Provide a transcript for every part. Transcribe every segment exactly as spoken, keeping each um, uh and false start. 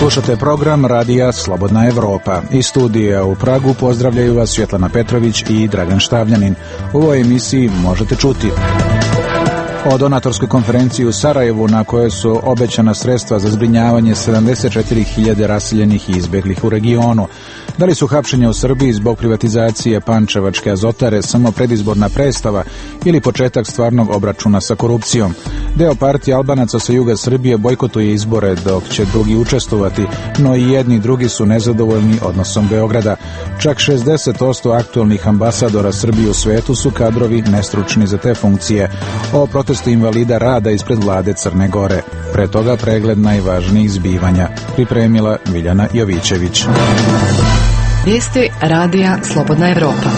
Slušate program Radija Slobodna Evropa. Iz studija u Pragu pozdravljaju vas Svjetlana Petrović i Dragan Štavljanin. U ovoj emisiji možete čuti o donatorskoj konferenciji u Sarajevu na kojoj su obećana sredstva za zbrinjavanje sedamdeset četiri hiljade raseljenih i izbjeglih u regionu. Da li su hapšenja u Srbiji zbog privatizacije Pančevačke azotare samo predizborna predstava ili početak stvarnog obračuna sa korupcijom? Deo partije Albanaca sa juga Srbije bojkotuje izbore dok će drugi učestvovati, no i jedni i drugi su nezadovoljni odnosom Beograda. Čak šezdeset posto aktualnih ambasadora Srbije u svetu su kadrovi nestručni za te funkcije. O protestu invalida rada ispred vlade Crne Gore. Pre toga pregled najvažnijih zbivanja. Pripremila Miljana Jovićević. Vijesti Radija Slobodna Evropa.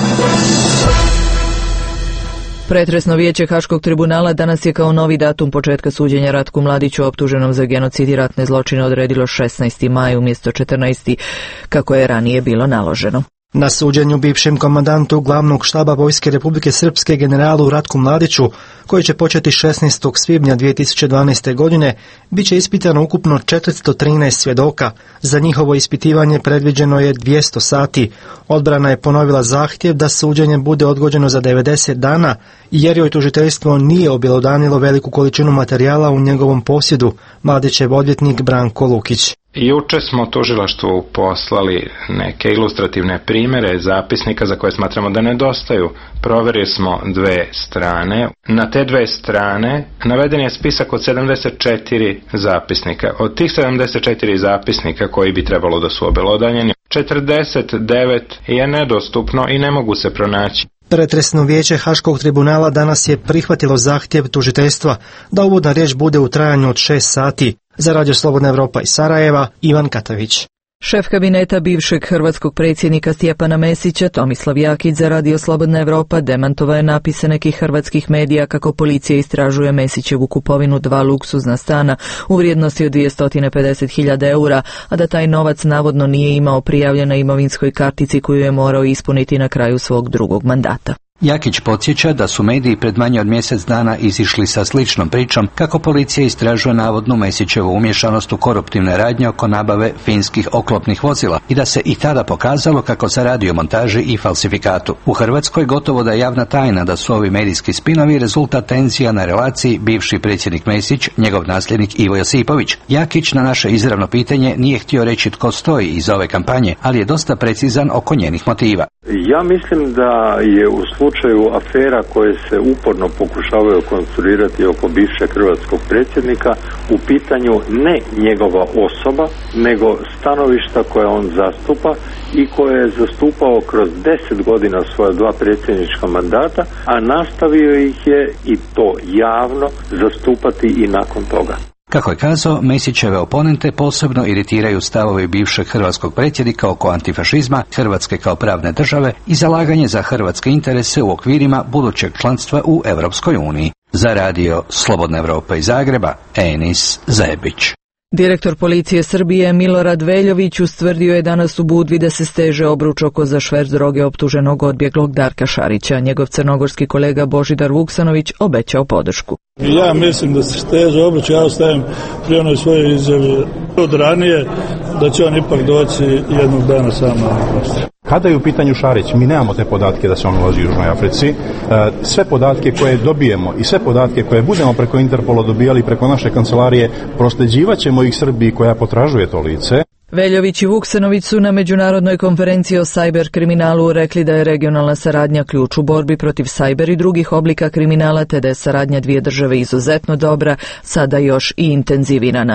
Pretresno vijeće Haškog tribunala danas je kao novi datum početka suđenja Ratku Mladiću optuženom za genocid i ratne zločine odredilo šesnaesti maj umjesto četrnaesti kako je ranije bilo naloženo. Na suđenju bivšem komandantu glavnog štaba Vojske Republike Srpske generalu Ratku Mladiću, koji će početi šesnaestog svibnja dvije tisuće dvanaeste. godine, bit će ispitano ukupno četiristo trinaest svjedoka. Za njihovo ispitivanje predviđeno je dvjesto sati. Odbrana je ponovila zahtjev da suđenje bude odgođeno za devedeset dana, jer joj tužiteljstvo nije objelodanilo veliku količinu materijala u njegovom posjedu, Mladićev odvjetnik Branko Lukić. Juče smo tužilaštvu poslali neke ilustrativne primjere zapisnika za koje smatramo da nedostaju. Proverili smo dve strane. Na te dve strane naveden je spisak od sedamdeset četiri zapisnika. Od tih sedamdeset četiri zapisnika koji bi trebalo da su obelodanjeni, četrdeset devet je nedostupno i ne mogu se pronaći. Pretresno vijeće Haškog tribunala danas je prihvatilo zahtjev tužiteljstva da uvodna riječ bude u trajanju od šest sati. Za Radio Slobodna Evropa iz Sarajeva, Ivan Katavić. Šef kabineta bivšeg hrvatskog predsjednika Stjepana Mesića, Tomislav Jakić, za Radio Slobodna Evropa demantovao je napise nekih hrvatskih medija kako policija istražuje Mesićevu kupovinu dva luksuzna stana u vrijednosti od dvjesto pedeset hiljada eura, a da taj novac navodno nije imao prijavljen na imovinskoj kartici koju je morao ispuniti na kraju svog drugog mandata. Jakić podsjeća da su mediji pred manje od mjesec dana izišli sa sličnom pričom kako policija istražuje navodnu Mesićevu umješanost u koruptivne radnje oko nabave finskih oklopnih vozila i da se i tada pokazalo kako se radi o montaži i falsifikatu. U Hrvatskoj gotovo da je javna tajna da su ovi medijski spinovi rezultat tenzija na relaciji bivši predsjednik Mesić, njegov nasljednik Ivo Josipović. Jakić na naše izravno pitanje nije htio reći tko stoji iza ove kampanje, ali je dosta precizan oko njenih motiva. Ja mislim da je u slučaju afera koje se uporno pokušavaju konstruirati oko bivšeg hrvatskog predsjednika u pitanju ne njegova osoba, nego stanovišta koje on zastupa i koje je zastupao kroz deset godina svoja dva predsjednička mandata, a nastavio ih je i to javno zastupati i nakon toga. Kako je kazao, Mesićeve oponente posebno iritiraju stavovi bivšeg hrvatskog predsjednika oko antifašizma, Hrvatske kao pravne države i zalaganje za hrvatske interese u okvirima budućeg članstva u Europskoj uniji. Za Radio Slobodna Evropa iz Zagreba, Enis Zebić. Direktor policije Srbije Milorad Veljović ustvrdio je danas u Budvi da se steže obruč oko za šverc droge optuženog odbjeglog Darka Šarića. Njegov crnogorski kolega Božidar Vuksanović obećao podršku. Ja mislim da se steže obruč, ja ostajem pri onoj svojoj izjavi od ranije da će on ipak doći jednog dana sam na vlast. Kada je u pitanju Šarić, mi nemamo te podatke da se on nalazi u Južnoj Africi. Sve podatke koje dobijemo i sve podatke koje budemo preko Interpola dobijali preko naše kancelarije, prosljeđivat ćemo ih Srbiji koja potražuje to lice. Veljović i Vuksanović su na međunarodnoj konferenciji o sajber kriminalu rekli da je regionalna saradnja ključ u borbi protiv sajber i drugih oblika kriminala, te da je saradnja dvije države izuzetno dobra, sada još i intenzivirana.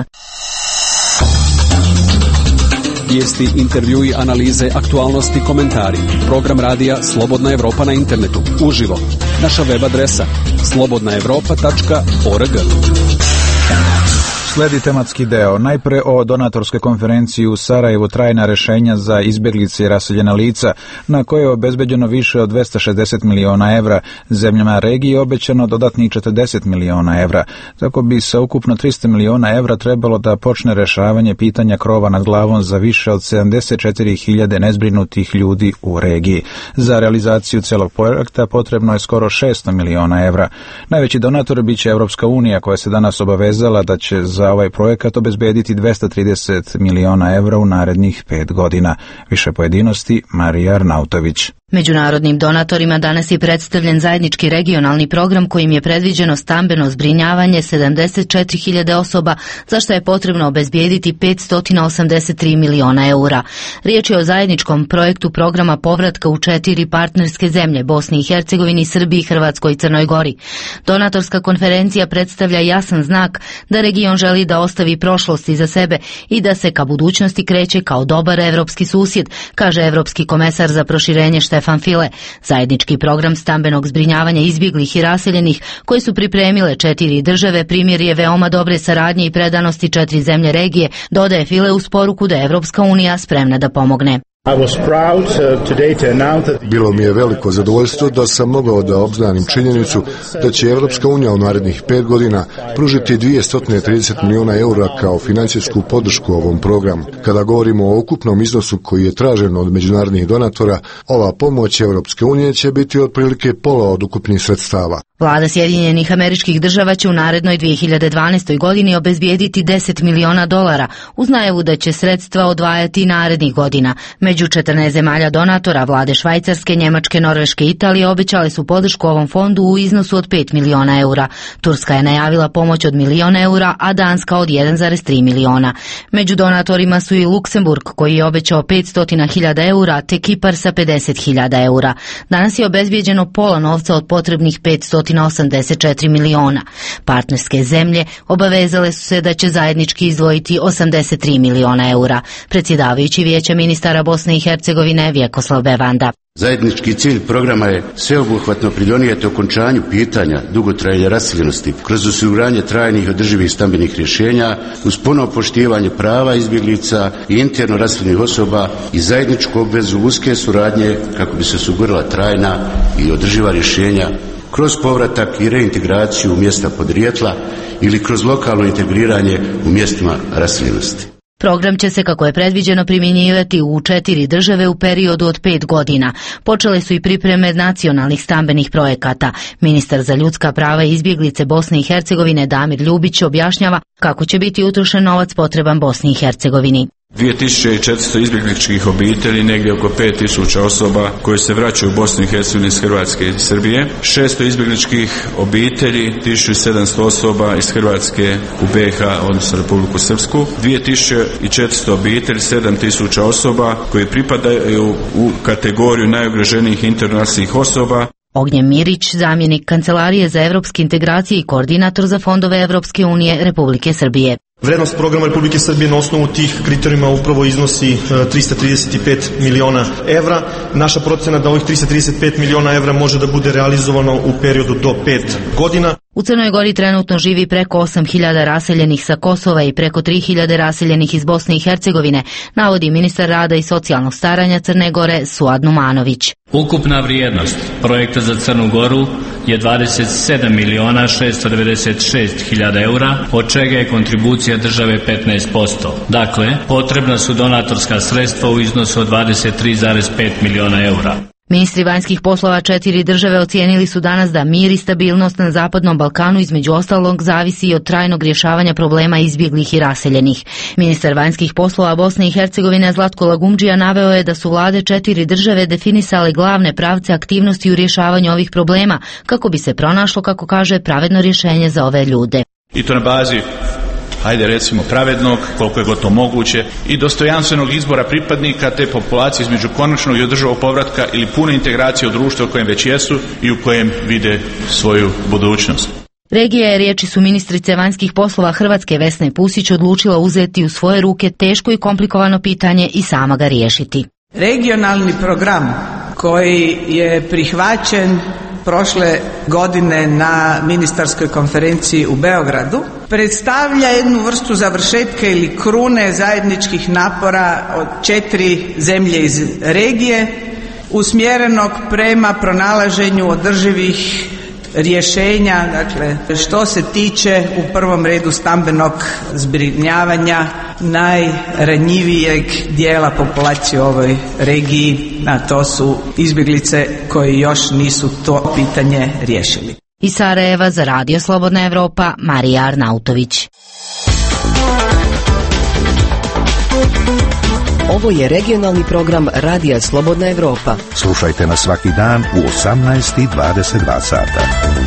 Vijesti, intervjui, analize, aktualnosti, komentari. Program radija Slobodna Evropa na internetu. Uživo. Naša web adresa slobodna evropa tačka org. Sledi tematski deo. Najpre o donatorskoj konferenciji u Sarajevu trajna rješenja za izbjeglice i raseljena lica, na koje je obezbeđeno više od dvjesto šezdeset miliona evra. Zemljama regije obećano dodatnih četrdeset miliona evra. Tako bi sa ukupno tristo miliona evra trebalo da počne rješavanje pitanja krova nad glavom za više od sedamdeset četiri hiljade nezbrinutih ljudi u regiji. Za realizaciju celog projekta potrebno je skoro šesto miliona evra. Najveći donator biće Europska unija, koja se danas obavezala da će za za ovaj projekat obezbediti dvesta trideset miliona evra u narednih pet godina. Više pojedinosti Marija Arnautović. Međunarodnim donatorima danas je predstavljen zajednički regionalni program kojim je predviđeno stambeno zbrinjavanje sedamdeset četiri hiljade osoba, za što je potrebno obezbijediti petsto osamdeset tri miliona eura. Riječ je o zajedničkom projektu programa povratka u četiri partnerske zemlje, Bosni i Hercegovini, Srbiji, Hrvatskoj i Crnoj Gori. Donatorska konferencija predstavlja jasan znak da region želi da ostavi prošlost iza sebe i da se ka budućnosti kreće kao dobar evropski susjed, kaže evropski komesar za proširenje Stefan File. Zajednički program stambenog zbrinjavanja izbjeglih i raseljenih koji su pripremile četiri države primjer je veoma dobre saradnje i predanosti četiri zemlje regije, dodaje File uz poruku da je Evropska unija spremna da pomogne. Bilo mi je veliko zadovoljstvo da sam mogao da obznanim činjenicu da će Evropska unija u narednih pet godina pružiti dvjesto trideset miliona eura kao financijsku podršku ovom programu. Kada govorimo o ukupnom iznosu koji je tražen od međunarodnih donatora, ova pomoć Evropske unije će biti otprilike pola od ukupnih sredstava. Vlada Sjedinjenih Američkih Država će u narednoj dvije hiljade dvanaestoj godini obezbijediti deset miliona dolara uz najavu da će sredstva odvajati narednih godina. Među četrnaest zemalja donatora vlade Švajcarske, Njemačke, Norveške i Italije obećale su podršku ovom fondu u iznosu od pet miliona eura. Turska je najavila pomoć od milion eura, a Danska od jedan zarez tri miliona. Među donatorima su i Luksemburg koji je obećao petsto hiljada eura, te Kipar sa pedeset hiljada eura. Danas je obezbijeđeno pola novca od potrebnih petsto osamdeset četiri miliona. Partnerske zemlje obavezale su se da će zajednički izdvojiti osamdeset tri miliona eura. Predsjedavajući Vijeća ministara Bosne i Hercegovine Vjekoslav Bevanda. Zajednički cilj programa je sveobuhvatno pridonijeti okončanju pitanja dugotrajne raseljenosti kroz osiguranje trajnih i održivih stambenih rješenja uz puno poštivanje prava izbjeglica i interno raseljenih osoba i zajedničku obvezu uske suradnje kako bi se osigurala trajna i održiva rješenja kroz povratak i reintegraciju u mjesta podrijetla ili kroz lokalno integriranje u mjestima raseljenosti. Program će se, kako je predviđeno, primjenjivati u četiri države u periodu od pet godina. Počele su i pripreme nacionalnih stambenih projekata. Ministar za ljudska prava i izbjeglice Bosne i Hercegovine Damir Ljubić objašnjava kako će biti utrošen novac potreban Bosni i Hercegovini. dvije tisuće četiristo izbjegličkih obitelji, negdje oko pet tisuća osoba koje se vraćaju u Bosnu i Hercegovinu iz Hrvatske i Srbije, šesto izbjegličkih obitelji, tisuću sedamsto osoba iz Hrvatske u B i H, odnosno Republiku Srpsku, dvije tisuće četiristo obitelji, sedam tisuća osoba koji pripadaju u kategoriju najugroženijih internacionalnih osoba. Ognjen Mirić, zamjenik Kancelarije za evropske integracije i koordinator za fondove Evropske unije Republike Srbije. Vrednost programa Republike Srbije na osnovu tih kriterijuma upravo iznosi trista trideset pet miliona evra. Naša procena da ovih trista trideset pet miliona evra može da bude realizovano u periodu do pet godina. U Crnoj Gori trenutno živi preko osam hiljada raseljenih sa Kosova i preko tri hiljade raseljenih iz Bosne i Hercegovine, navodi ministar rada i socijalnog staranja Crne Gore Suad Numanović. Ukupna vrijednost projekta za Crnu Goru je dvadeset sedam miliona šesto devedeset šest hiljada eura, od čega je kontribucija države petnaest posto. Dakle, potrebna su donatorska sredstva u iznosu od dvadeset tri zarez pet miliona eura. Ministri vanjskih poslova četiri države ocijenili su danas da mir i stabilnost na Zapadnom Balkanu između ostalog zavisi i od trajnog rješavanja problema izbjeglih i raseljenih. Ministar vanjskih poslova Bosne i Hercegovine Zlatko Lagumdžija naveo je da su vlade četiri države definisale glavne pravce aktivnosti u rješavanju ovih problema kako bi se pronašlo, kako kaže, pravedno rješenje za ove ljude. I to na bazi, hajde recimo, pravednog, koliko je gotovo moguće, i dostojanstvenog izbora pripadnika te populacije između konačnog i održivog povratka ili pune integracije u društvo u kojem već jesu i u kojem vide svoju budućnost. Regija je, riječi su ministrice vanjskih poslova Hrvatske Vesne Pusić, odlučila uzeti u svoje ruke teško i komplikovano pitanje i sama ga riješiti. Regionalni program koji je prihvaćen prošle godine na ministarskoj konferenciji u Beogradu predstavlja jednu vrstu završetka ili krune zajedničkih napora od četiri zemlje iz regije usmjerenog prema pronalaženju održivih rješenja, dakle što se tiče u prvom redu stambenog zbrinjavanja najranjivijeg dijela populacije u ovoj regiji, a to su izbjeglice koji još nisu to pitanje riješili. Iz Sarajeva za Radio Slobodna Evropa, Marija Arnautović. Ovo je regionalni program Radija Slobodna Evropa. Slušajte nas svaki dan u osamnaest i dvadeset dva sata.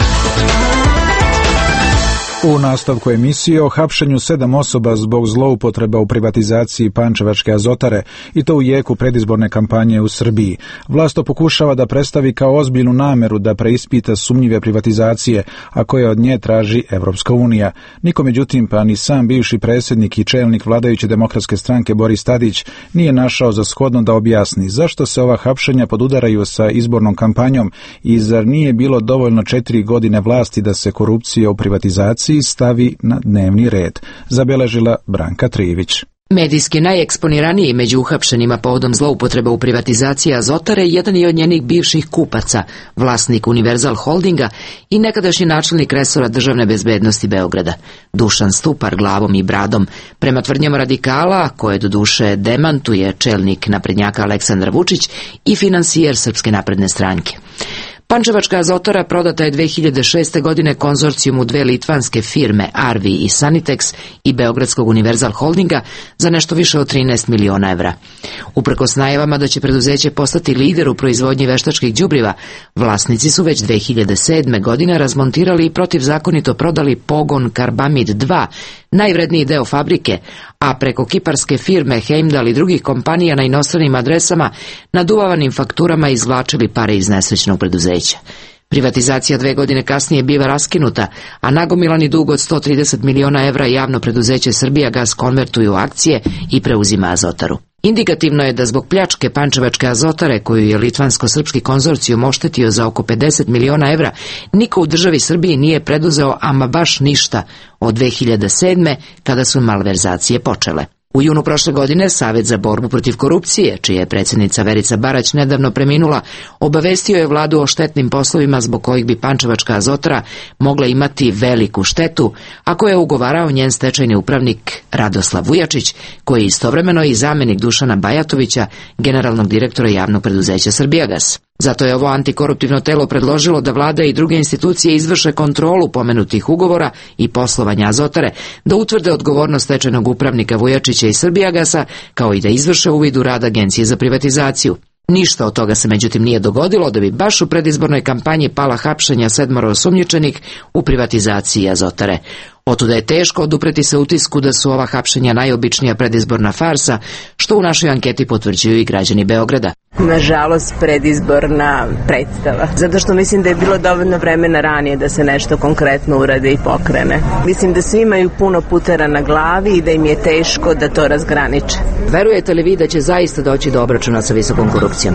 U nastavku emisije o hapšenju sedam osoba zbog zloupotreba u privatizaciji Pančevačke azotare, i to u jeku predizborne kampanje u Srbiji. Vlast to pokušava da predstavi kao ozbiljnu nameru da preispita sumnjive privatizacije, a koje od nje traži Evropska unija. Niko međutim, pa ni sam bivši predsjednik i čelnik vladajuće demokratske stranke Boris Tadić nije našao za shodno da objasni zašto se ova hapšenja podudaraju sa izbornom kampanjom i zar nije bilo dovoljno četiri godine vlasti da se korupcija u privatizaciji stavi na dnevni red, zabeležila Branka Trivić. Medijski najeksponiraniji među uhapšenima povodom zloupotreba u privatizaciji Azotare jedan je od njenih bivših kupaca, vlasnik Univerzal Holdinga i nekadašnji načelnik resora državne bezbednosti Beograda, Dušan Stupar glavom i bradom, prema tvrdnjama radikala, koje do duše demantuje čelnik naprednjaka Aleksandar Vučić i finansijer Srpske napredne stranke. Pančevačka azotara prodata je dve hiljade šeste. godine konzorcijumu dve litvanske firme Arvi i Sanitex i Beogradskog Univerzal Holdinga za nešto više od trinaest miliona evra. Uprkos najavama da će preduzeće postati lider u proizvodnji veštačkih đubriva, vlasnici su već dve hiljade sedme. godine razmontirali i protivzakonito prodali pogon Karbamid dva, najvredniji deo fabrike, a preko kiparske firme Heimdall i drugih kompanija na inostranim adresama naduvavanim fakturama izvlačili pare iz nesrećnog preduzeća. Privatizacija dve godine kasnije biva raskinuta, a nagomilani dug od sto trideset miliona evra javno preduzeće Srbijagas konvertuje u akcije i preuzima Azotaru. Indikativno je da zbog pljačke Pančevačke azotare, koju je litvansko-srpski konzorcijum oštetio za oko pedeset miliona evra, niko u državi Srbiji nije preduzeo ama baš ništa od dve hiljade sedme. kada su malverzacije počele. U junu prošle godine Savet za borbu protiv korupcije, čija je predsjednica Verica Barać nedavno preminula, obavestio je vladu o štetnim poslovima zbog kojih bi Pančevačka azotara mogla imati veliku štetu, a koje je ugovarao njen stečajni upravnik Radoslav Vujačić, koji je istovremeno i zamjenik Dušana Bajatovića, generalnog direktora javnog preduzeća Srbijagas. Zato je ovo antikoruptivno telo predložilo da vlada i druge institucije izvrše kontrolu pomenutih ugovora i poslovanja Azotare, da utvrde odgovornost stečajnog upravnika Vujačića i Srbijagasa, kao i da izvrše uvid u rad Agencije za privatizaciju. Ništa od toga se međutim nije dogodilo, da bi baš u predizbornoj kampanji pala hapšenja sedmoro osumnjičenih u privatizaciji Azotare. Otuda je teško odupreti se utisku da su ova hapšenja najobičnija predizborna farsa, što u našoj anketi potvrđuju i građani Beograda. Nažalost, predizborna predstava. Zato što mislim da je bilo dovoljno vremena ranije da se nešto konkretno urade i pokrene. Mislim da svi imaju puno putera na glavi i da im je teško da to razgraniče. Verujete li vi da će zaista doći do obračuna sa visokom korupcijom?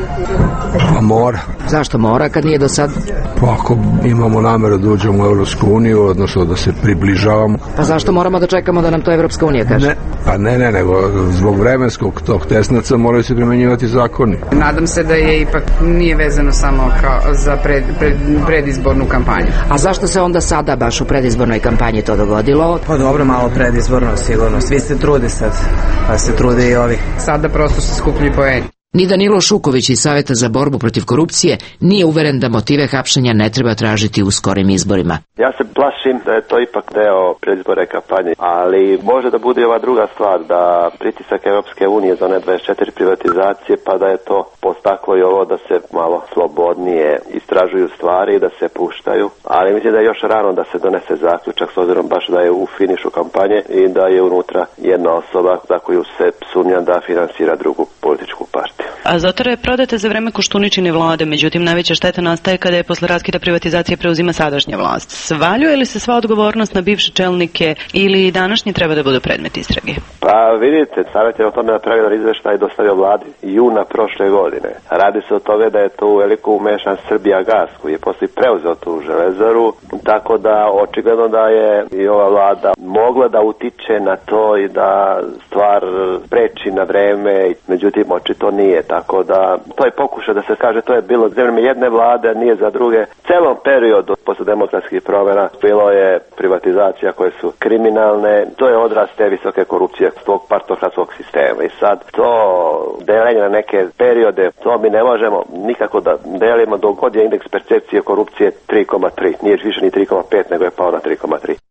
Pa mora. Zašto mora kad nije do sad? Pa ako imamo nameru da uđemo u Evropsku uniju, odnosno da se približavamo. Pa zašto moramo da čekamo da nam to Evropska unija kaže? Ne, pa ne, ne, nego zbog vremenskog tog tesnaca moraju se primjenjivati zakoni. Nadam se da je ipak nije vezano samo kao za pred, pred, predizbornu kampanju. A zašto se onda sada baš u predizbornoj kampanji to dogodilo? Pa dobro, malo predizborno sigurnost. Vi se trudi sad, pa se trude i ovi. Sada prosto se skupljaju poeni. Ni Danilo Šuković iz Saveta za borbu protiv korupcije nije uveren da motive hapšenja ne treba tražiti u skorim izborima. Ja se plašim da je to ipak deo predizborne kampanje, ali može da bude i ova druga stvar, da pritisak Europske unije za one dvadeset četiri privatizacije, pa da je to postaklo i ovo da se malo slobodnije istražuju stvari i da se puštaju, ali mislim da je još rano da se donese zaključak, s obzirom baš da je u finišu kampanje i da je unutra jedna osoba za koju se sumnja da finansira drugu političku partiju. Azotara je prodata za vreme Koštuničine vlade, međutim najveća šteta nastaje kada je posle raskida privatizacije preuzima sadašnja vlast. Svaljuje li se sva odgovornost na bivše čelnike ili današnji treba da budu predmet istrage? Pa vidite, Savet je o tome napravio izveštaj i dostavio vladi juna prošle godine. Radi se o tome da je to veliko umešan Srbijagas, koji je poslije preuzeo tu železaru, tako da očigledno da je i ova vlada mogla da utiče na to i da stvar preči na vreme, međutim očito nije, tako da to je pokušaj da se kaže to je bilo za vreme jedne vlade, a nije za druge. Celom periodu posle demokratskih promjena bilo je privatizacija koje su kriminalne, to je odraz te visoke korupcije tog partokratskog sistema i sad to deljenje na neke periode, to mi ne možemo nikako da delimo dok god je indeks percepcije korupcije tri zarez tri, nije više ni tri zarez pet nego je pao na tri zarez tri.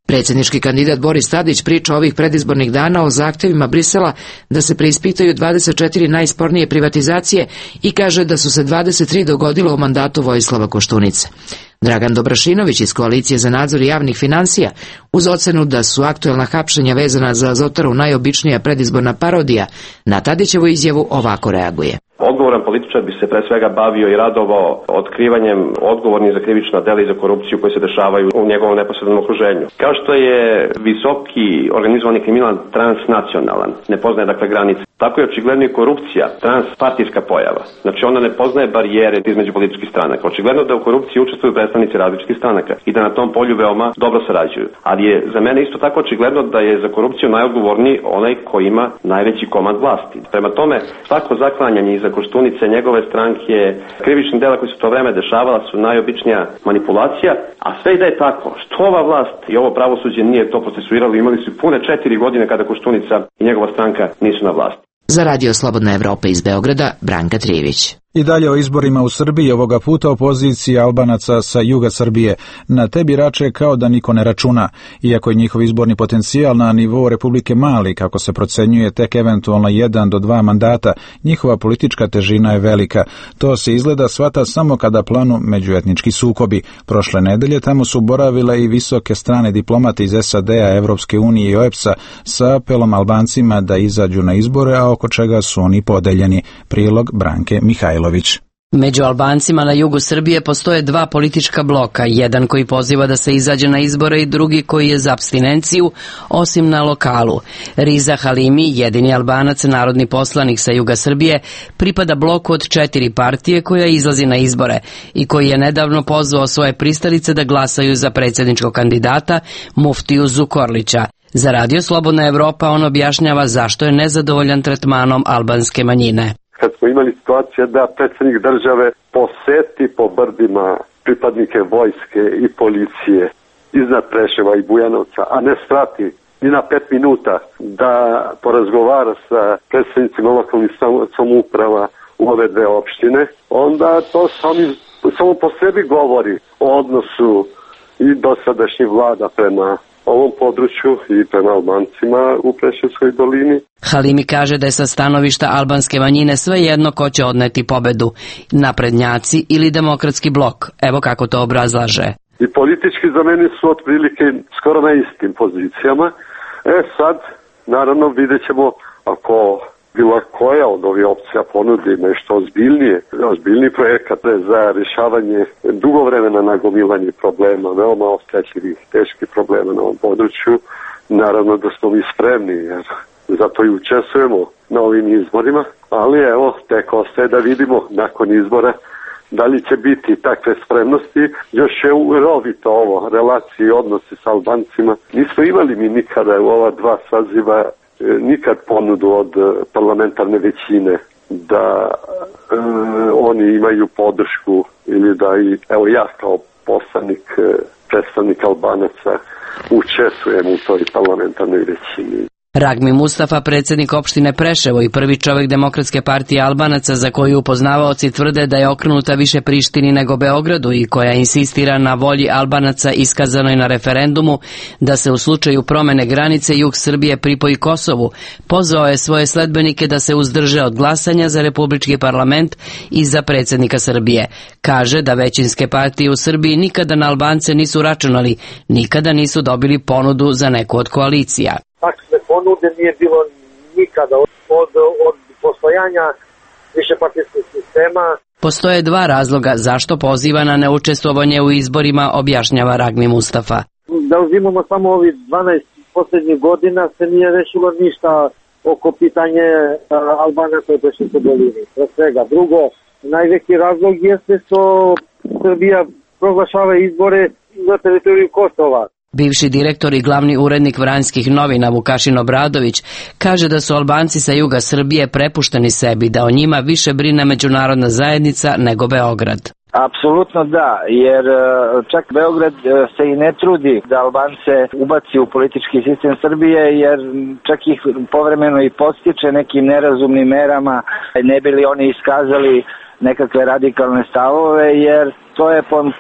Predsjednički kandidat Boris Tadić priča ovih predizbornih dana o zahtjevima Brisela da se preispitaju dvadeset četiri najspornije privatizacije i kaže da su se dvadeset tri dogodilo u mandatu Vojislava Koštunice. Dragan Dobrašinović iz Koalicije za nadzor javnih financija, uz ocenu da su aktuelna hapšenja vezana za Azotaru najobičnija predizborna parodija, na Tadićevu izjavu ovako reaguje. Odgovoran političar bi se pre svega bavio i radovao otkrivanjem odgovornih za krivična dela i za korupciju koji se dešavaju u njegovom neposrednom okruženju. Kao što je visoki organizovani kriminal transnacionalan, ne poznaje dakle granice, tako je očigledno i korupcija transpartijska pojava. Znači ona ne poznaje barijere između političkih stranaka. Očigledno da u korupciji učestvuju predstavnici različitih stranaka i da na tom polju veoma dobro sarađuju. Ali je za mene isto tako očigledno da je za korupciju najodgovorniji onaj koji ima najveći komad vlasti. Prema tome, svako zaklanjanje iza Koštunice, njegove stranke, krivičnih dela koji su to vreme dešavala su najobičnija manipulacija, a sve i da je tako, što ova vlast i ovo pravosuđe nije to procesuiralo, imali su pune četiri godine kada Koštunica i njegova stranka nisu na vlasti. Za Radio Slobodna Evropa iz Beograda, Branka Trijević. I dalje o izborima u Srbiji, ovoga puta o poziciji Albanaca sa juga Srbije. Na te birače kao da niko ne računa, iako je njihov izborni potencijal na nivou Republike mali, kako se procenjuje tek eventualno jedan do dva mandata, njihova politička težina je velika. To se izgleda shvata samo kada planu međuetnički sukobi. Prošle nedelje tamo su boravile i visoke strane diplomate iz S A D-a, Evropske unije i O E P S-a sa apelom Albancima da izađu na izbore, a oko čega su oni podeljeni. Prilog Branke Mihajlović. Među Albancima na jugu Srbije postoje dva politička bloka, jedan koji poziva da se izađe na izbore i drugi koji je za apstinenciju, osim na lokalu. Riza Halimi, jedini Albanac, narodni poslanik sa juga Srbije, pripada bloku od četiri partije koja izlazi na izbore i koji je nedavno pozvao svoje pristalice da glasaju za predsjedničkog kandidata Muftiju Zukorlića. Za Radio Slobodna Evropa on objašnjava zašto je nezadovoljan tretmanom albanske manjine. Kad smo imali situacije da predsjednik države poseti po brdima pripadnike vojske i policije iznad Preševa i Bujanovca, a ne strati ni na pet minuta da porazgovara sa predsjednicima lokalnih samouprava u ove dve opštine, onda to sami, samo po sebi govori o odnosu i dosadašnjih vlada prema ovom području i prema Albancima u Preševskoj dolini. Halimi kaže da je sa stanovišta albanske manjine svejedno ko će odneti pobedu, naprednjaci ili demokratski blok. Evo kako to obrazlaže. I politički za mene su otprilike skoro na istim pozicijama. E sad, naravno, vidjet ćemo ako bilo koja od ovih opcija ponudi nešto ozbiljnije, ozbiljniji projekat za rješavanje dugo vremena nagomilanje problema, veoma osjetljivih, teških problema na ovom području. Naravno da smo mi spremni, jer zato i učestvujemo na ovim izborima, ali evo, tek ostaje da vidimo nakon izbora da li će biti takve spremnosti. Još je urovito ovo, relacije i odnosi s Albancima. Nismo imali mi nikada u ova dva saziva nikad ponudu od parlamentarne većine da e, oni imaju podršku ili da i, evo ja kao poslanik, predstavnik Albanaca učestvujem u toj parlamentarnoj većini. Ragmi Mustafa, predsjednik opštine Preševo i prvi čovjek Demokratske partije Albanaca za koju upoznavaoci tvrde da je okrenuta više Prištini nego Beogradu i koja insistira na volji Albanaca iskazanoj na referendumu da se u slučaju promene granice jug Srbije pripoji Kosovu, pozvao je svoje sledbenike da se uzdrže od glasanja za republički parlament i za predsjednika Srbije. Kaže da većinske partije u Srbiji nikada na Albance nisu računali, nikada nisu dobili ponudu za neku od koalicija. Takve ponude nije bilo nikada od, od, od postojanja višepartijskog sistema. Postoje dva razloga zašto poziva na neučestvovanje u izborima, objašnjava Ragmi Mustafa. Da uzimamo samo ovih dvanaest posljednjih godina se nije rešilo ništa oko pitanje Albanaca u Preševskoj dolini. Pre svega. Drugo, najveći razlog jeste što Srbija proglašava izbore na teritoriju Kosova. Bivši direktor i glavni urednik Vranjskih novina Vukašin Obradović kaže da su Albanci sa juga Srbije prepušteni sebi, da o njima više brine međunarodna zajednica nego Beograd. Apsolutno da, jer čak Beograd se i ne trudi da Albance ubaci u politički sistem Srbije, jer čak ih povremeno i podstiče nekim nerazumnim merama, ne bi li oni iskazali nekakve radikalne stavove, jer to je po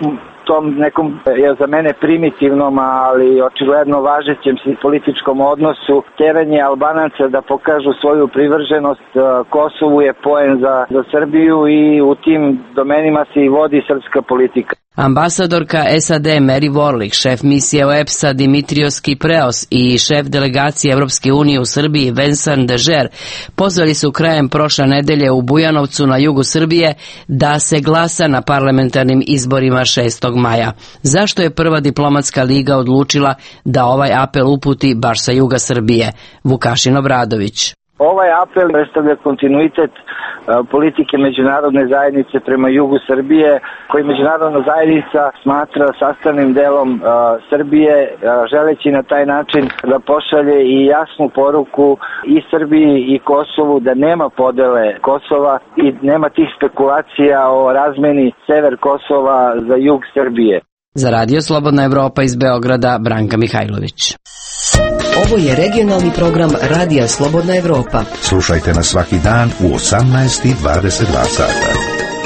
tom nekom, je za mene primitivnom, ali očigledno važećem političkom odnosu, tjeranje Albanaca da pokažu svoju privrženost Kosovu je poen za, za Srbiju i u tim domenima se i vodi srpska politika. Ambasadorka S A D Mary Warlick, šef misije O E P S-a Dimitrios Kipreos i šef delegacije Evropske unije u Srbiji Vincent Dežer pozvali su krajem prošle nedelje u Bujanovcu na jugu Srbije da se glasa na parlamentarnim izborima šestog maja. Zašto je prva diplomatska liga odlučila da ovaj apel uputi baš sa juga Srbije? Vukašin Obradović. Ovaj apel predstavlja kontinuitet politike međunarodne zajednice prema jugu Srbije, koji međunarodna zajednica smatra sastavnim delom uh, Srbije, uh, želeći na taj način da pošalje i jasnu poruku i Srbiji i Kosovu da nema podele Kosova i nema tih spekulacija o razmeni sever Kosova za jug Srbije. Za Radio Slobodna Evropa iz Beograda, Branka Mihajlović. Ovo je regionalni program Radija Slobodna Evropa. Slušajte nas svaki dan u osamnaest i dvadeset dva sata.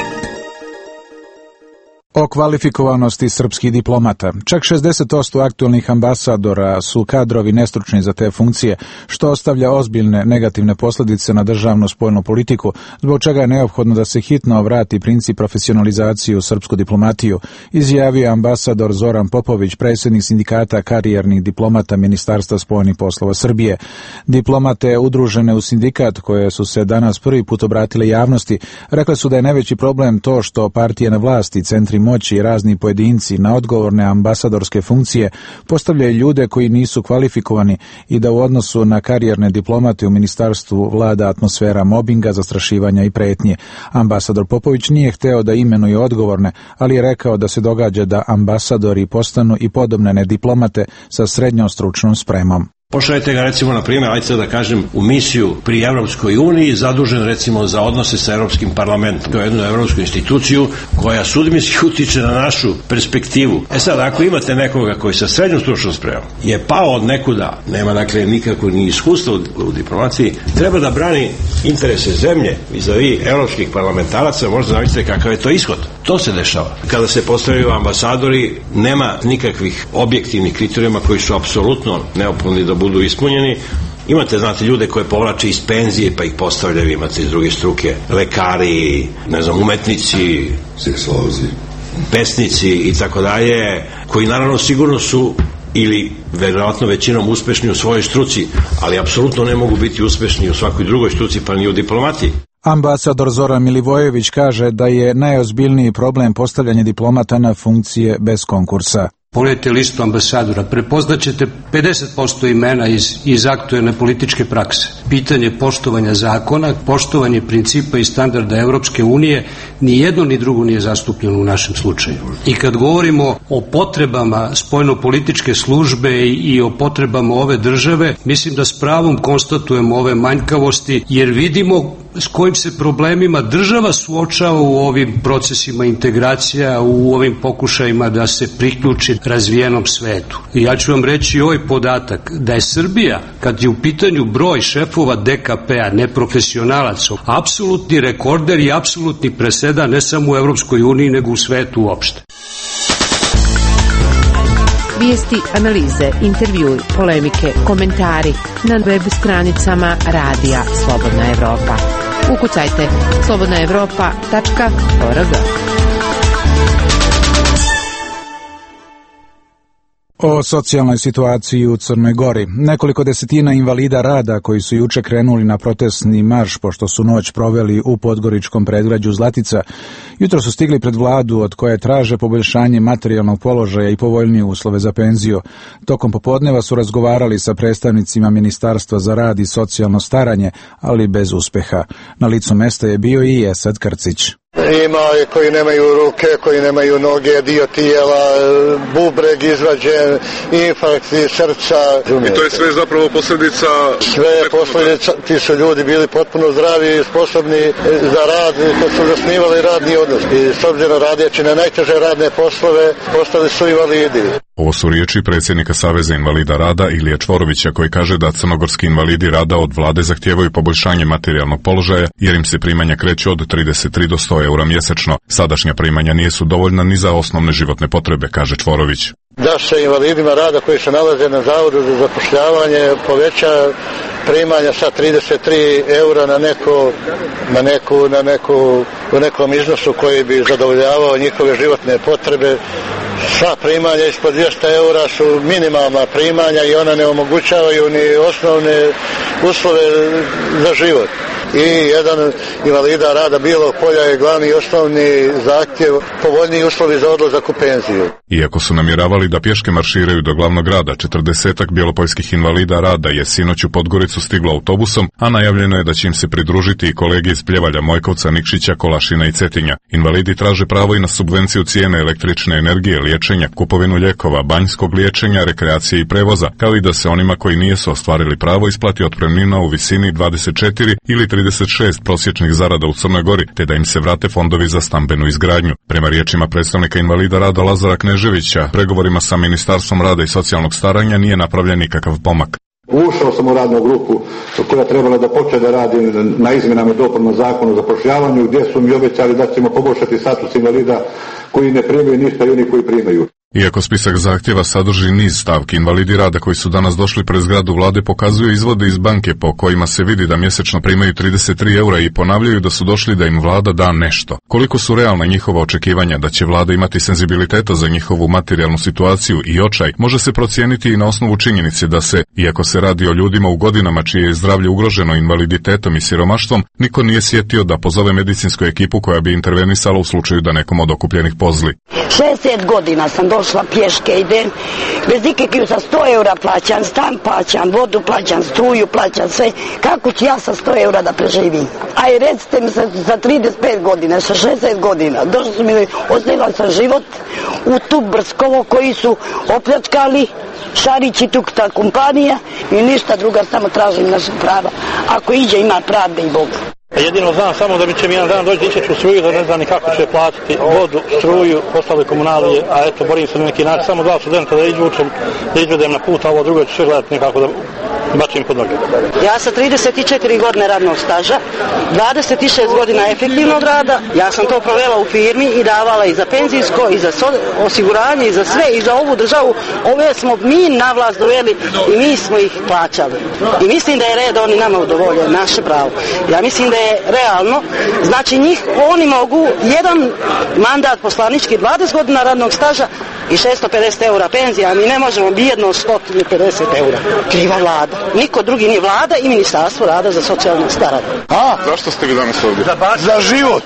O kvalifikovanosti srpskih diplomata. Čak šezdeset posto aktualnih ambasadora su kadrovi nestručni za te funkcije, što ostavlja ozbiljne negativne posljedice na državnu spoljnu politiku, zbog čega je neophodno da se hitno vrati princip profesionalizacije u srpsku diplomatiju, izjavio ambasador Zoran Popović, predsjednik sindikata karijernih diplomata Ministarstva spoljnih poslova Srbije. Diplomate udružene u sindikat, koje su se danas prvi put obratile javnosti, rekle su da je najveći problem to što partije na vlasti, centri moći i razni pojedinci na odgovorne ambasadorske funkcije postavljaju ljude koji nisu kvalifikovani i da u odnosu na karijerne diplomate u ministarstvu vlada atmosfera mobinga, zastrašivanja i pretnje. Ambasador Popović nije hteo da imenuje odgovorne, ali je rekao da se događa da ambasadori postanu i podobne diplomate sa srednjom stručnom spremom. Pošaljete ga recimo na primjer, ajde da kažem, u misiju pri Evropskoj uniji, zadužen recimo za odnose sa Evropskim parlamentom, kao jednu evropsku instituciju koja sudbinski utiče na našu perspektivu. E sad, ako imate nekoga koji sa srednjom stručnom spremom je pao od nekuda, nema dakle nikako ni iskustva u, u diplomaciji, treba da brani interese zemlje vis-a-vis evropskih parlamentaraca, možda zamislite kakav je to ishod. To se dešava. Kada se postavljaju ambasadori, nema nikakvih objektivnih kriterijuma koji su apsolutno neophodni da budu ispunjeni. Imate, znate, ljude koje povlače iz penzije pa ih postavljaju, imate iz druge struke, lekari, ne znam, umetnici, seksolozi, pesnici i tako dalje, koji naravno sigurno su ili verovatno većinom uspešni u svojoj struci, ali apsolutno ne mogu biti uspešni u svakoj drugoj struci, pa ni u diplomatiji. Ambasador Zoran Milivojević kaže da je najozbiljniji problem postavljanje diplomata na funkcije bez konkursa. Pogledajte listu ambasadora, prepoznaćete pedeset posto imena iz, iz aktuelne političke prakse. Pitanje poštovanja zakona, poštovanje principa i standarda Evropske unije, ni jedno ni drugo nije zastupljeno u našem slučaju. I kad govorimo o potrebama spoljno-političke službe i, i o potrebama ove države, mislim da s pravom konstatujemo ove manjkavosti, jer vidimo s kojim se problemima država suočava u ovim procesima integracija, u ovim pokušajima da se priključi razvijenom svetu. I ja ću vam reći ovaj podatak, da je Srbija, kad je u pitanju broj šefova D K P-a, neprofesionalaca, apsolutni rekorder i apsolutni presedan ne samo u Evropskoj uniji, nego u svetu uopšte. Vijesti, analize, intervjui, polemike, komentari na web stranicama Radija Slobodna Evropa. Ukucajte slobodna evropa tačka org. O socijalnoj situaciji u Crnoj Gori. Nekoliko desetina invalida rada koji su juče krenuli na protestni marš pošto su noć proveli u podgoričkom predgrađu Zlatica, jutro su stigli pred vladu od koje traže poboljšanje materijalnog položaja i povoljnije uslove za penziju. Tokom popodneva su razgovarali sa predstavnicima Ministarstva za rad i socijalno staranje, ali bez uspeha. Na licu mesta je bio i Esad Krcić. Ima koji nemaju ruke, koji nemaju noge, dio tijela, bubreg izvađen, infarkti srca. I to je sve zapravo posljedica... Sve je posljedica, ti su ljudi bili potpuno zdravi i sposobni za rad, kad su zasnivali radni odnos. I s obzirom radeći na najteže radne poslove, postali su invalidi. Ovo su riječi predsjednika Saveza invalida rada Ilije Čvorovića, koji kaže da crnogorski invalidi rada od vlade zahtijevaju poboljšanje materijalnog položaja jer im se primanja kreću od trideset tri do sto eura mjesečno. Sadašnja primanja nisu dovoljna ni za osnovne životne potrebe, kaže Čvorović. Da se invalidima rada koji se nalaze na zavodu za zapošljavanje poveća primanja sa trideset tri eura na neko, na neku, na neku, u nekom iznosu koji bi zadovoljavao njihove životne potrebe. Sva primanja ispod dvjesto eura su minimalna primanja i ona ne omogućavaju ni osnovne uslove za život. I jedan invalida rada Bijelog Polja je glavni i osnovni zahtjev povoljniji uslovi za odlazak u penziju. Iako su namjeravali da pješke marširaju do glavnog grada, četrdesetak bjelopoljskih invalida rada je sinoć u Podgoricu stiglo autobusom, a najavljeno je da će im se pridružiti i kolege iz Pljevalja, Mojkovca, Nikšića, Kolašina i Cetinja. Invalidi traže pravo i na subvenciju cijene električne energije, liječenja, kupovinu lijekova, banjskog liječenja, rekreacije i prevoza, kao i da se onima koji nisu ostvarili pravo isplati otpremnina u visini dvadeset četiri ili trideset šest prosječnih zarada u Crnoj Gori, te da im se vrate fondovi za stambenu izgradnju. Prema riječima predstavnika invalida rada Lazara Kneževića, pregovorima sa Ministarstvom rada i socijalnog staranja nije napravljen nikakav pomak. Ušao sam u radnu grupu koja trebala da počne da radi na izmjenama i dopunama zakona o zapošljavanju, gdje su mi obećali da ćemo poboljšati status invalida koji ne primaju ništa i oni koji primaju. Iako spisak zahtjeva sadrži niz stavki, invalidi rada koji su danas došli pred zgradu vlade pokazuju izvode iz banke po kojima se vidi da mjesečno primaju trideset tri eura i ponavljaju da su došli da im vlada da nešto. Koliko su realna njihova očekivanja da će vlada imati senzibiliteta za njihovu materijalnu situaciju i očaj, može se procijeniti i na osnovu činjenice da se, iako se radi o ljudima u godinama čije je zdravlje ugroženo invaliditetom i siromaštvom, niko nije sjetio da pozove medicinsku ekipu koja bi intervenisala u slučaju da nekom od okupljenih pozli. šezdeset godina sam došla pješke, idem, bez ikakvih, sa sto eura plaćam stan, plaćam vodu, plaćam struju, plaćam sve. Kako ću ja sa sto eura da preživim? A i recite mi, sa, za trideset pet godina, sa šezdeset godina, došli su mi, ostavila sam život u tu Brskovo koji su opljačkali Šarić i Tukta kompanija i ništa druga, samo tražim naše prava. Ako iđe, ima pravde i Boga. Jedino znam samo da mi će mi jedan dan doći da ići u struju, da ne znam ni kako će platiti vodu, struju, ostale komunalije, a eto, borim se na neki način, samo dva studenta da izvučem, da izvedem na put, a ovo drugo ću sve gledati nekako da bačim pod noge. Ja sa trideset četiri godine radnog staža, dvadeset šest godina efektivnog rada, ja sam to provela u firmi i davala i za penzijsko, i za osiguranje, i za sve, i za ovu državu. Ove smo mi na vlast doveli i mi smo ih plaćali. I mislim da je red, oni nama udovolje naše pravo. Ja mislim da je realno, znači njih, oni mogu jedan mandat poslanički, dvadeset godina radnog staža i šesto pedeset eura penzija, a mi ne možemo bijedno sto pedeset eura. Kriva vlada. Niko drugi ni vlada i Ministarstvo rada za socijalno staranje. A? Zašto ste vi danas ovdje? Za, za život,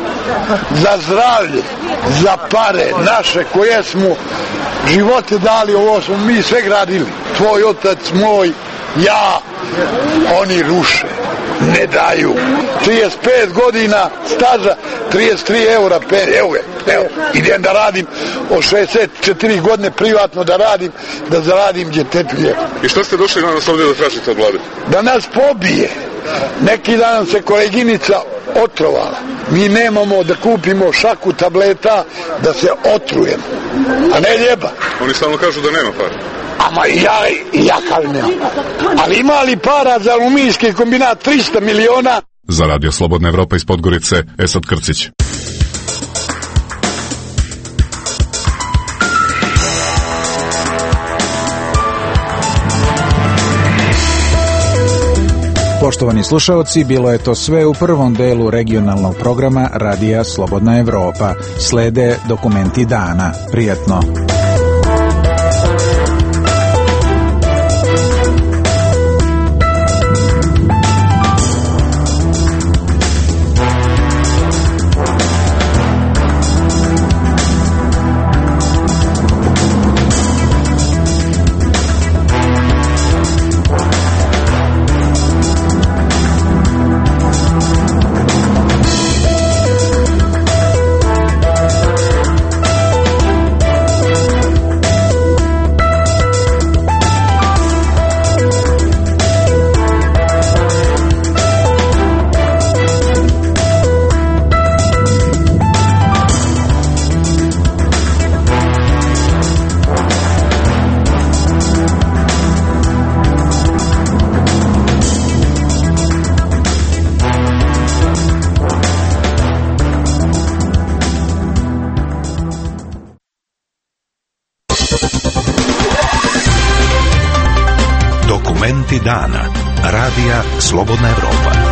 za zdravlje, za pare naše koje smo živote dali, ovo smo mi sve gradili. Tvoj otac, moj, ja, oni ruše. Ne daju. trideset pet godina staža, trideset tri eura, evo je, evo, idem da radim od šezdeset četiri godine privatno da radim, da zaradim djetetu. I što ste došli danas ovdje da tražite od vlade? Da nas pobije. Neki dan se koleginica otrovala. Mi nemamo da kupimo šaku tableta da se otrujemo, a ne ljeba. Oni stalno kažu da nema para. Ama ja, ja kažem nema. Ali ima li para za aluminijski kombinat trista miliona? Za Radio Slobodna Evropa iz Podgorice, Esad Krcić. Poštovani slušaoci, bilo je to sve u prvom delu regionalnog programa Radija Slobodna Evropa. Slede dokumenti dana. Prijatno. Momenti dana. Radija Slobodna Evropa.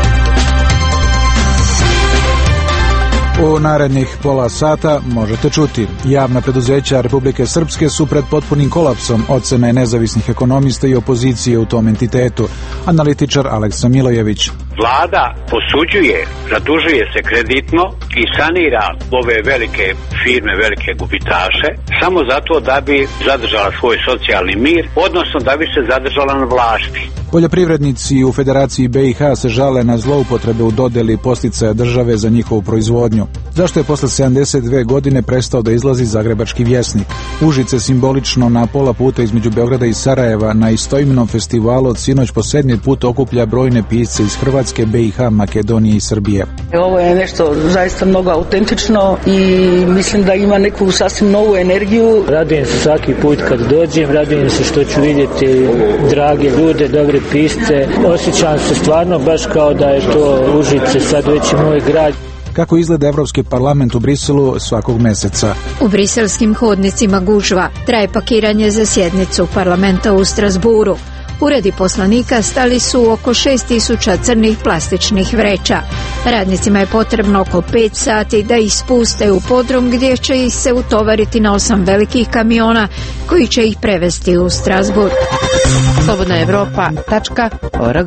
U narednih pola sata možete čuti: javna preduzeća Republike Srpske su pred potpunim kolapsom, ocene nezavisnih ekonomista i opozicije u tom entitetu. Analitičar Aleksa Milojević. Vlada posuđuje, zadužuje se kreditno i sanira ove velike firme, velike gubitaše, samo zato da bi zadržala svoj socijalni mir, odnosno da bi se zadržala na vlasti. Poljoprivrednici u Federaciji B i H se žale na zloupotrebe u dodeli podsticaja države za njihovu proizvodnju. Zašto je posle sedamdeset dve godine prestao da izlazi Zagrebački vjesnik? Užice simbolično na pola puta između Beograda i Sarajeva na istoimenom festivalu od sinoć po sedmi put okuplja brojne pisce iz Hrvatske, B i H, Makedonije i Srbije. Ovo je nešto zaista mnogo autentično i mislim da ima neku sasvim novu energiju. Radujem se svaki put kad dođem, radujem se što ću vidjeti drage ljude, dobre pisce. Osjećam se stvarno baš kao da je to Užice, sad već i moj grad. Kako izgleda Evropski parlament u Briselu svakog meseca? U briselskim hodnicima gužva, traje pakiranje za sjednicu parlamenta u Strasburu. Uredi poslanika stali su oko šest tisuća crnih plastičnih vreća. Radnicima je potrebno oko pet sati da ih spuste u podrum gdje će ih se utovariti na osam velikih kamiona koji će ih prevesti u Strasburg. slobodna evropa tačka org.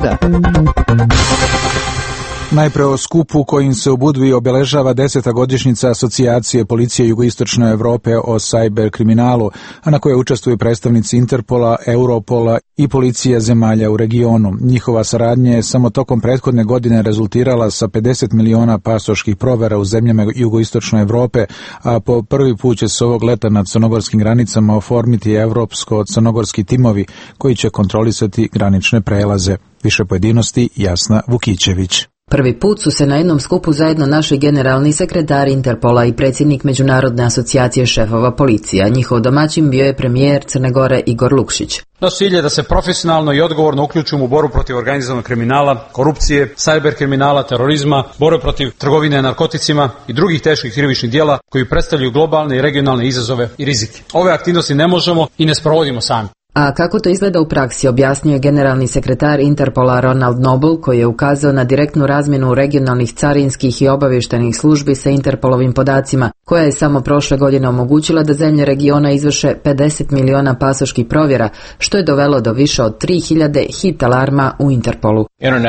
Najpre o skupu kojim se u Budvi obeležava deseta godišnjica Asocijacije policije jugoistočne Evrope o sajber kriminalu, a na kojoj učestvuju predstavnici Interpola, Europola i policija zemalja u regionu. Njihova saradnja je samo tokom prethodne godine rezultirala sa pedeset miliona pasoških provera u zemljama jugoistočne Evrope, a po prvi put će se ovog leta na crnogorskim granicama oformiti evropsko-crnogorski timovi koji će kontrolisati granične prelaze. Više pojedinosti Jasna Vukićević. Prvi put su se na jednom skupu zajedno naši generalni sekretar Interpola i predsjednik Međunarodne asocijacije šefova policija. Njihov domaćin bio je premijer Crne Gore Igor Lukšić. Naš cilj je da se profesionalno i odgovorno uključimo u borbu protiv organizovanog kriminala, korupcije, sajber kriminala, terorizma, borbe protiv trgovine narkoticima i drugih teških krivičnih djela koji predstavljaju globalne i regionalne izazove i rizike. Ove aktivnosti ne možemo i ne sprovodimo sami. A kako to izgleda u praksi, objasnio je generalni sekretar Interpola Ronald Noble, koji je ukazao na direktnu razmjenu regionalnih carinskih i obavještajnih službi sa Interpolovim podacima, koja je samo prošle godine omogućila da zemlje regiona izvrše pedeset miliona pasoških provjera, što je dovelo do više od tri hiljade hit alarma u Interpolu.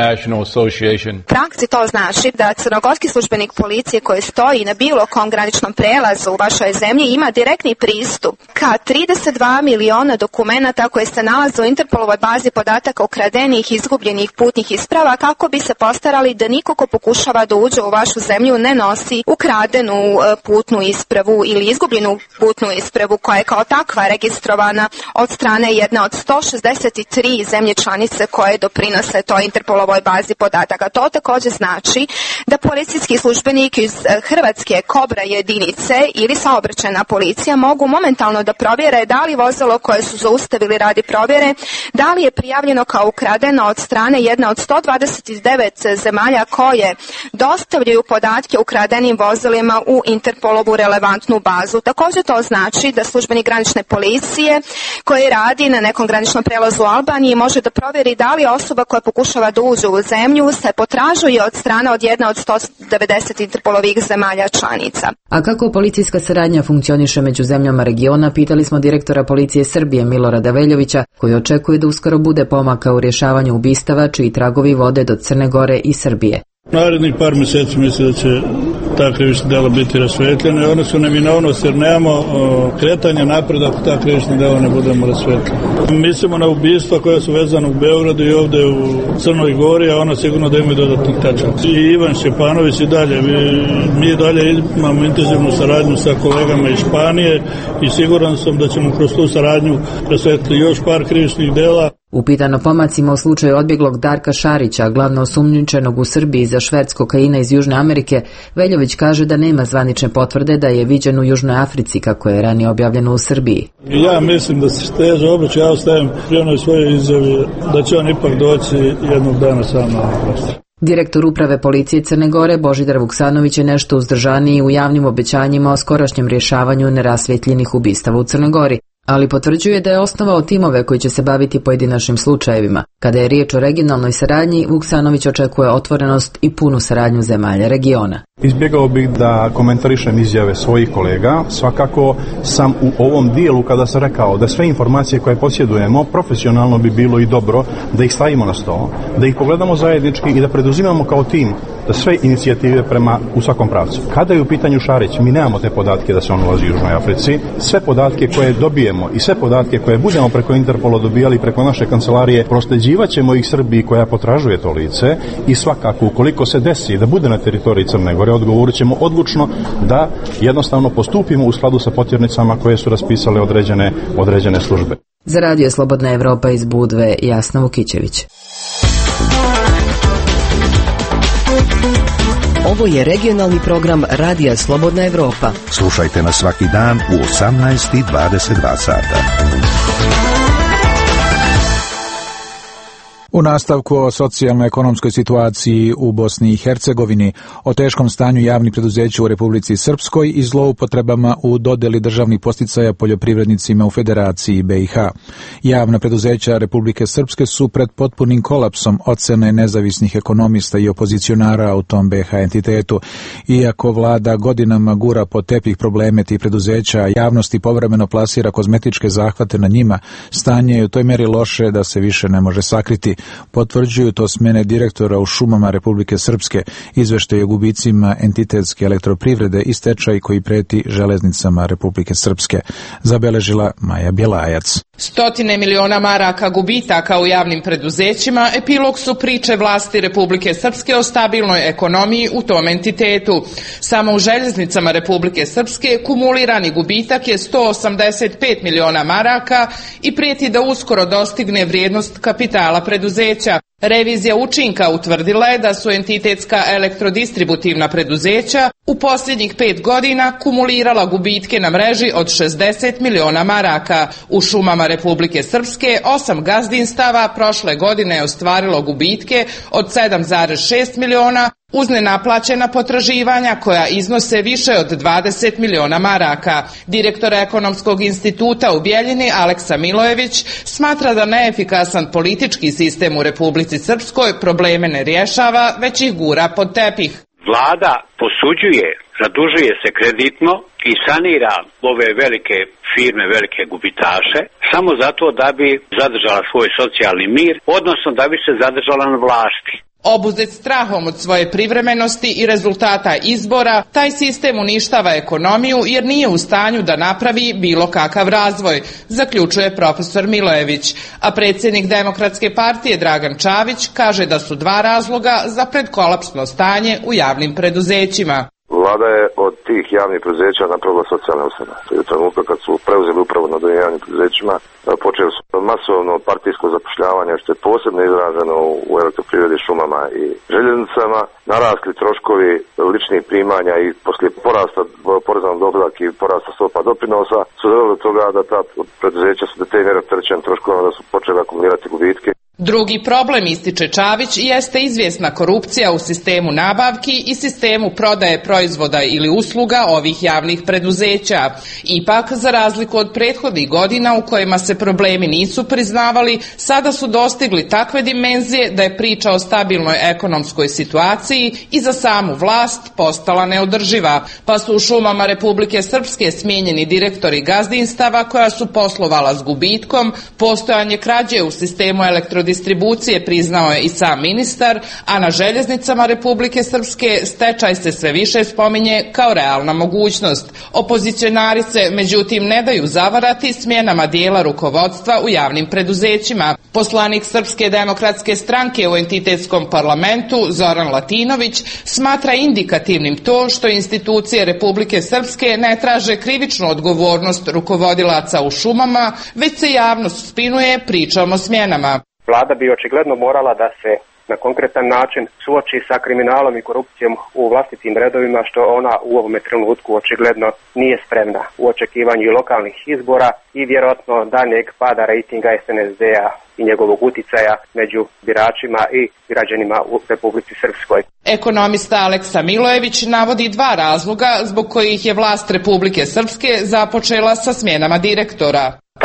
U praksi to znači da crnogorski službenik policije koji stoji na bilo kom graničnom prelazu u vašoj zemlji ima direktni pristup ka trideset dva miliona dokumenata koje se nalaze u Interpolovoj bazi podataka ukradenih i izgubljenih putnih isprava, kako bi se postarali da niko ko pokušava da uđe u vašu zemlju ne nosi ukradenu putnu ispravu ili izgubljenu putnu ispravu koja je kao takva registrovana od strane jedne od sto šezdeset tri zemlje članice koje doprinose toj Interpolovoj bazi podataka. To također znači da policijski službenik iz Hrvatske Kobra jedinice ili saobraćajna policija mogu momentalno da provjere da li vozilo koje su zaustavili radi provjere, da li je prijavljeno kao ukradeno od strane jedne od sto dvadeset devet zemalja koje dostavljaju podatke o ukradenim vozilima u Interpolovu relevantnu bazu. Također to znači da službenik granične policije koji radi na nekom graničnom prelazu u Albaniji može da provjeri da li osoba koja pokušava da uđe u zemlju se potražuje od strane od jedne od sto devedeset Interpolovih zemalja članica. A kako policijska saradnja funkcioniše među zemljama regiona, pitali smo direktora policije Srbije Milorada Veljovića, koji očekuje da uskoro bude pomaka u rješavanju ubistava čiji tragovi vode do Crne Gore i Srbije. Narednih par mjeseci mislim da će ta krivična dela biti rasvetljena i one su neminovnost jer nemamo o, kretanja napred ako ta krivična dela ne budemo rasvetljeni. Mislimo na ubistva koja su vezana u Beogradu i ovdje u Crnoj Gori, a ona sigurno da imaju dodatnih tačaka. I Ivan Šćepanović i dalje. Mi, mi dalje imamo intenzivnu saradnju sa kolegama iz Španije i siguran sam da ćemo kroz tu saradnju rasvetliti još par krivičnih dela. Upitano pomacima u slučaju odbjeglog Darka Šarića, glavno osumnjičenog u Srbiji za šverc kokaina iz Južne Amerike, Veljović kaže da nema zvanične potvrde da je viđen u Južnoj Africi, kako je ranije objavljeno u Srbiji. Ja mislim da se steže obraćaj, ja ostajem pri onoj svojoj izjavi da će on ipak doći jednog dana sam na prostor. Direktor uprave policije Crne Gore Božidar Vuksanović je nešto uzdržaniji u javnim obećanjima o skorašnjem rješavanju nerasvjetljenih ubistava u Crnoj Gori. ali potvrđuje da je osnovao timove koji će se baviti pojedinačnim slučajevima. Kada je riječ o regionalnoj saradnji, Vuksanović očekuje otvorenost i punu saradnju zemalja regiona. Izbjegao bih da komentarišem izjave svojih kolega. Svakako sam u ovom dijelu kada sam rekao da sve informacije koje posjedujemo profesionalno bi bilo i dobro da ih stavimo na sto, da ih pogledamo zajednički i da preduzimamo kao tim da sve inicijative prema u svakom pravcu. Kada je u pitanju Šarić, mi nemamo te podatke da se on ulazi u Južnoj Africi. Sve podatke koje dobijemo i sve podatke koje budemo preko Interpola dobijali preko naše kancelarije, prosljeđivat ćemo ih Srbiji koja potražuje to lice i svakako ukoliko se desi da bude na teritoriji Crne Gore, odgovorit ćemo odlučno da jednostavno postupimo u skladu sa potjernicama koje su raspisale određene, određene službe. Za Radio Slobodna Evropa iz Budve, Jasna Vukićević. Ovo je regionalni program Radija Slobodna Evropa. Slušajte nas svaki dan u osamnaest i dvadeset dva sata. U nastavku o socijalno-ekonomskoj situaciji u Bosni i Hercegovini, o teškom stanju javnih preduzeća u Republici Srpskoj i zloupotrebama u dodeli državnih posticaja poljoprivrednicima u Federaciji B i H. Javna preduzeća Republike Srpske su pred potpunim kolapsom, ocene nezavisnih ekonomista i opozicionara u tom B i H entitetu. Iako vlada godinama gura pod tepih probleme tih preduzeća, javnosti povremeno plasira kozmetičke zahvate na njima, stanje je u toj meri loše da se više ne može sakriti. Potvrđuju to smjene direktora u šumama Republike Srpske, izveštaj o gubicima entitetske elektroprivrede i stečaj koji preti železnicama Republike Srpske, zabeležila Maja Bjelajac. Stotine miliona maraka gubitaka u javnim preduzećima epilog su priče vlasti Republike Srpske o stabilnoj ekonomiji u tom entitetu. Samo u željeznicama Republike Srpske kumulirani gubitak je sto osamdeset pet miliona maraka i prijeti da uskoro dostigne vrijednost kapitala preduzeća. Revizija učinka utvrdila je da su entitetska elektrodistributivna preduzeća u posljednjih pet godina kumulirala gubitke na mreži od šezdeset miliona maraka. U šumama Republike Srpske osam gazdinstava prošle godine je ostvarilo gubitke od sedam zarez šest miliona uz nenaplaćena potraživanja koja iznose više od dvadeset miliona maraka. Direktor Ekonomskog instituta u Bjeljini Aleksa Milojević smatra da neefikasan politički sistem u Republici Srpskoj probleme ne rješava, već ih gura pod tepih. Vlada posuđuje, zadužuje se kreditno i sanira ove velike firme, velike gubitaše, samo zato da bi zadržala svoj socijalni mir, odnosno da bi se zadržala na vlasti. Obuzet strahom od svoje privremenosti i rezultata izbora, taj sistem uništava ekonomiju jer nije u stanju da napravi bilo kakav razvoj, zaključuje profesor Milojević. A predsjednik Demokratske partije Dragan Čavić kaže da su dva razloga za predkolapsno stanje u javnim preduzećima. Vlada je od tih javnih preduzeća napravila socijalne ustanove. U trenutku kad su preuzeli upravo nad javnim preduzećima, počeli su masovno partijsko zapošljavanje, što je posebno izraženo u elektroprivredi, šumama i željeznicama. Narasli troškovi ličnih primanja i poslije porasta poreza na dohodak i porasta stopa doprinosa su doveli do toga da ta preduzeća su do te mjere opterećena troškovima da su počeli akumulirati gubitke. Drugi problem, ističe Čavić, jeste izvjesna korupcija u sistemu nabavki i sistemu prodaje proizvoda ili usluga ovih javnih preduzeća. Ipak, za razliku od prethodnih godina u kojima se problemi nisu priznavali, sada su dostigli takve dimenzije da je priča o stabilnoj ekonomskoj situaciji i za samu vlast postala neodrživa, pa su u šumama Republike Srpske smijenjeni direktori gazdinstava koja su poslovala s gubitkom, postojanje krađe u sistemu elektrodistribucije distribucije priznao je i sam ministar, a na željeznicama Republike Srpske stečaj se sve više spominje kao realna mogućnost. Opozicionari se međutim ne daju zavarati smjenama dijela rukovodstva u javnim preduzećima. Poslanik Srpske demokratske stranke u entitetskom parlamentu Zoran Latinović smatra indikativnim to što institucije Republike Srpske ne traže krivičnu odgovornost rukovodilaca u šumama, već se javnost spinuje pričom o smjenama. Vlada bi očigledno morala da se na konkretan način suoči sa kriminalom i korupcijom u vlastitim redovima, što ona u ovome trenutku očigledno nije spremna u očekivanju i lokalnih izbora i vjerojatno daljnjeg pada rejtinga S N S D-a i njegovog uticaja među biračima i građanima u Republici Srpskoj. Ekonomista Aleksa Milojević navodi dva razloga zbog kojih je vlast Republike Srpske započela sa smjenama direktora.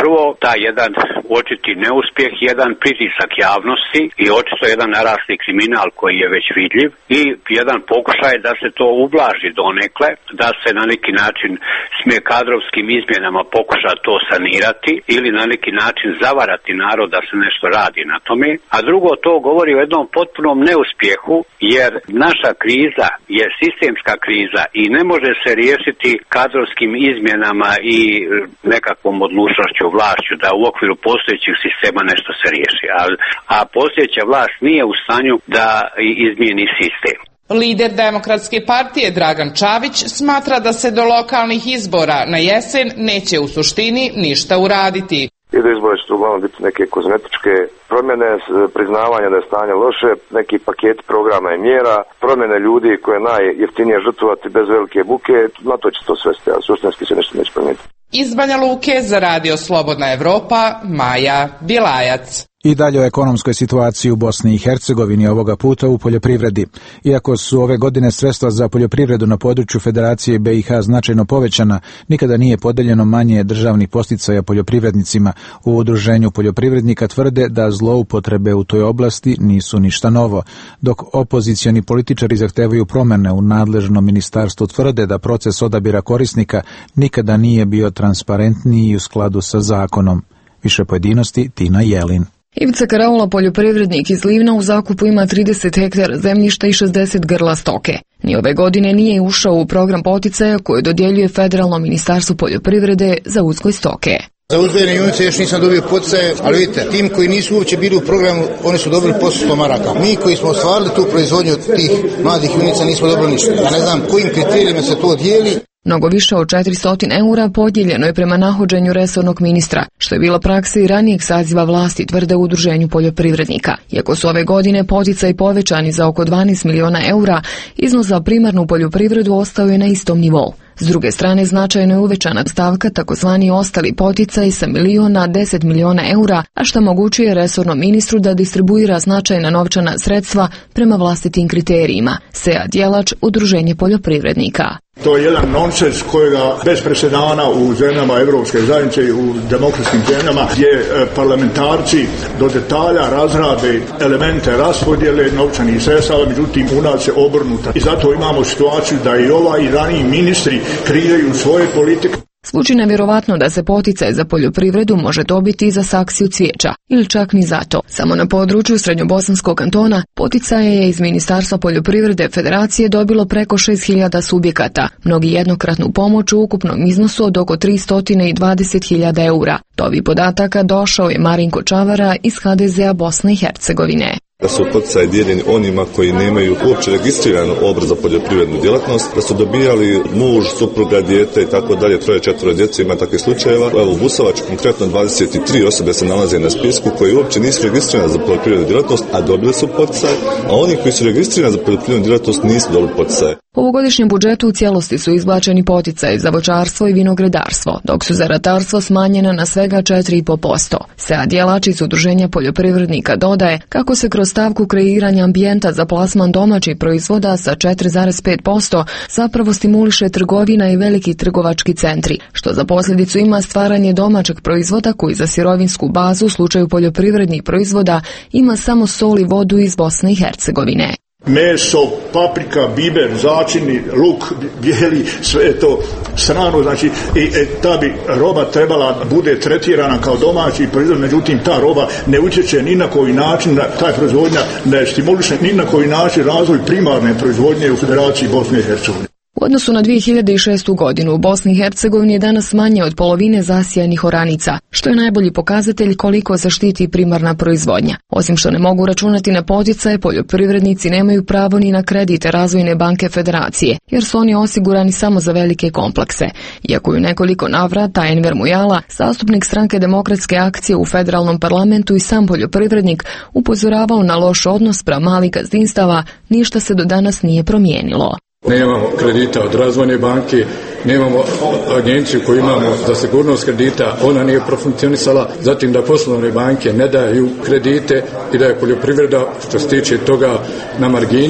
Prvo, taj jedan očiti neuspjeh, jedan pritisak javnosti i očito jedan narasli kriminal koji je već vidljiv i jedan pokušaj da se to ublaži donekle, da se na neki način smije kadrovskim izmjenama pokuša to sanirati ili na neki način zavarati narod da se nešto radi na tome. A drugo, to govori o jednom potpunom neuspjehu, jer naša kriza je sistemska kriza i ne može se riješiti kadrovskim izmjenama i nekakvom odlučnošću vlašću da u okviru postojećih sistema nešto se riješi. A, a postojeća vlast nije u stanju da izmijeni sistem. Lider Demokratske partije Dragan Čavić smatra da se do lokalnih izbora na jesen neće u suštini ništa uraditi. Ide izbore će uglavnom biti neke kozmetičke promjene, priznavanja da je stanje loše, neki paket programa i mjera, promjene ljudi koje je najjeftinije žrtvovati bez velike buke, na to će to svesti, a suštinski se nešto neće promijeniti. Iz Banja Luke za Radio Slobodna Evropa, Maja Bilajac. I dalje o ekonomskoj situaciji u Bosni i Hercegovini, ovoga puta u poljoprivredi. Iako su ove godine sredstva za poljoprivredu na području Federacije B i H značajno povećana, nikada nije podeljeno manje državnih posticaja poljoprivrednicima. U Udruženju poljoprivrednika tvrde da zloupotrebe u toj oblasti nisu ništa novo, dok opozicioni političari zahtevaju promjene u nadležnom ministarstvu, tvrde da proces odabira korisnika nikada nije bio transparentniji i u skladu sa zakonom. Više pojedinosti Tina Jelin. Ivica Karaula, poljoprivrednik iz Livna, u zakupu ima trideset hektara zemljišta i šezdeset grla stoke. Ni ove godine nije ušao u program poticaja koje dodjeljuje Federalno ministarstvo poljoprivrede za uzgoj stoke. Za uzgojene junice još nisam dobio poticaje, ali vidite, tim koji nisu uopće bili u programu, oni su dobili po sto maraka. Mi koji smo ostvarili tu proizvodnju od tih mladih junica nismo dobili ništa. Ja ne znam kojim kriterijima se to dijeli. Mnogo više od četiristo eura podijeljeno je prema nahođenju resornog ministra, što je bila praksa i ranijeg saziva vlasti, tvrde u Udruženju poljoprivrednika. Iako su ove godine poticaji povećani za oko dvanaest miliona eura, iznos za primarnu poljoprivredu ostao je na istom nivou. S druge strane, značajno je uvećana stavka takozvani ostali poticaj sa milion na deset miliona eura, a što omogućuje resornom ministru da distribuira značajna novčana sredstva prema vlastitim kriterijima. Sead Jelač, Udruženje poljoprivrednika. To je jedan nonsens kojega bez presedana u zemljama Evropske zajednice i u demokratskim zemljama, gdje parlamentarci do detalja razrade elemente raspodjele novčanih sredstava, međutim u nas se obrnuta. I zato imamo situaciju da i ova i raniji ministri kreiraju svoje politike. Zvuči nevjerovatno da se poticaj za poljoprivredu može dobiti za saksiju cvijeća, ili čak ni zato. Samo na području Srednjobosanskog kantona poticaje je iz Ministarstva poljoprivrede Federacije dobilo preko šest hiljada subjekata, mnogi jednokratnu pomoć u ukupnom iznosu od oko tristo dvadeset hiljada eura. Do ovih podataka došao je Marinko Čavara iz H D Z-a Bosne i Hercegovine. Da su poticaji dijeljeni onima koji nemaju uopće registriranu obrt za poljoprivrednu djelatnost, da su dobijali muž, supruga, dijete i tako dalje, troje, četvoro djece, ima takvih slučajeva. Evo u Busovač konkretno dvadeset tri osobe se nalaze na spisku koji uopće nisu registrirane za poljoprivrednu djelatnost, a dobili su poticaj, a oni koji su registrirani za poljoprivrednu djelatnost nisu dobili poticaj. U ovogodišnjem budžetu u cijelosti su izbačeni poticaji za voćarstvo i vinogradarstvo, dok su za ratarstvo smanjena na svega četiri zarez pet posto. Sead Jelač iz Udruženja poljoprivrednika dodaje kako se kroz stavku kreiranja ambijenta za plasman domaćih proizvoda sa četiri zarez pet posto zapravo stimuliše trgovina i veliki trgovački centri, što za posljedicu ima stvaranje domaćeg proizvoda koji za sirovinsku bazu u slučaju poljoprivrednih proizvoda ima samo sol i vodu iz Bosne i Hercegovine. Meso, paprika, biber, začini, luk, bijeli, sve je to strano, znači i e, ta bi roba trebala bude tretirana kao domaći proizvod, međutim ta roba ne utječe ni na koji način, taj proizvodnja ne stimuliše ni na koji način razvoj primarne proizvodnje u Federaciji Bosne i Hercegovine. U odnosu na dvije hiljade šestu. godinu u Bosni i Hercegovini je danas manje od polovine zasijanih oranica, što je najbolji pokazatelj koliko se štiti primarna proizvodnja. Osim što ne mogu računati na poticaje, poljoprivrednici nemaju pravo ni na kredite Razvojne banke Federacije, jer su oni osigurani samo za velike komplekse. Iako je u nekoliko navrata Enver Mujala, zastupnik stranke Demokratske akcije u federalnom parlamentu i sam poljoprivrednik, upozoravao na loš odnos prema malih gazdinstava, ništa se do danas nije promijenilo. Nemamo kredita od Razvojne banke, nemamo agenciju koju imamo za sigurnost kredita, ona nije profunkcionisala, zatim da poslovne banke ne daju kredite i da je poljoprivreda što se tiče toga na margini.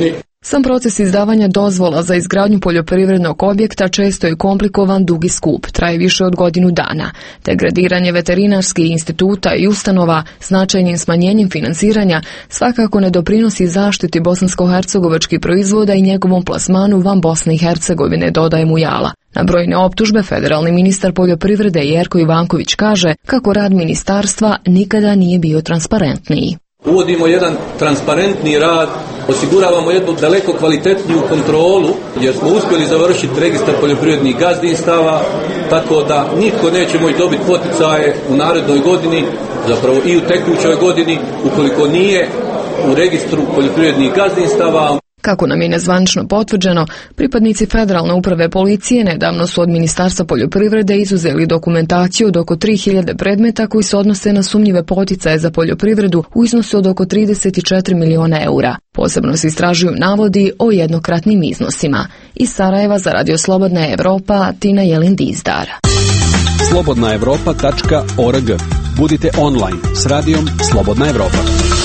Sam proces izdavanja dozvola za izgradnju poljoprivrednog objekta često je komplikovan, dug i skup, traje više od godinu dana. Degradiranje veterinarskih instituta i ustanova značajnim smanjenjem finansiranja svakako ne doprinosi zaštiti bosansko-hercegovačkih proizvoda i njegovom plasmanu van Bosne i Hercegovine, dodaje Mujala. Na brojne optužbe federalni ministar poljoprivrede Jerko Ivanković kaže kako rad ministarstva nikada nije bio transparentniji. Uvodimo jedan transparentni rad, osiguravamo jednu daleko kvalitetniju kontrolu jer smo uspjeli završiti registar poljoprivrednih gazdinstava, tako da nitko neće moći dobiti poticaje u narednoj godini, zapravo i u tekućoj godini, ukoliko nije u registru poljoprivrednih gazdinstava. Kako nam je nezvanično potvrđeno, pripadnici Federalne uprave policije nedavno su od Ministarstva poljoprivrede izuzeli dokumentaciju od oko tri hiljade predmeta koji se odnose na sumnjive poticaje za poljoprivredu u iznosu od oko trideset četiri miliona eura. Posebno se istražuju navodi o jednokratnim iznosima. Iz Sarajeva za Radio Slobodna Evropa, Tina Jelin-Dizdar. slobodna evropa tačka org. Budite online s radijom Slobodna Evropa.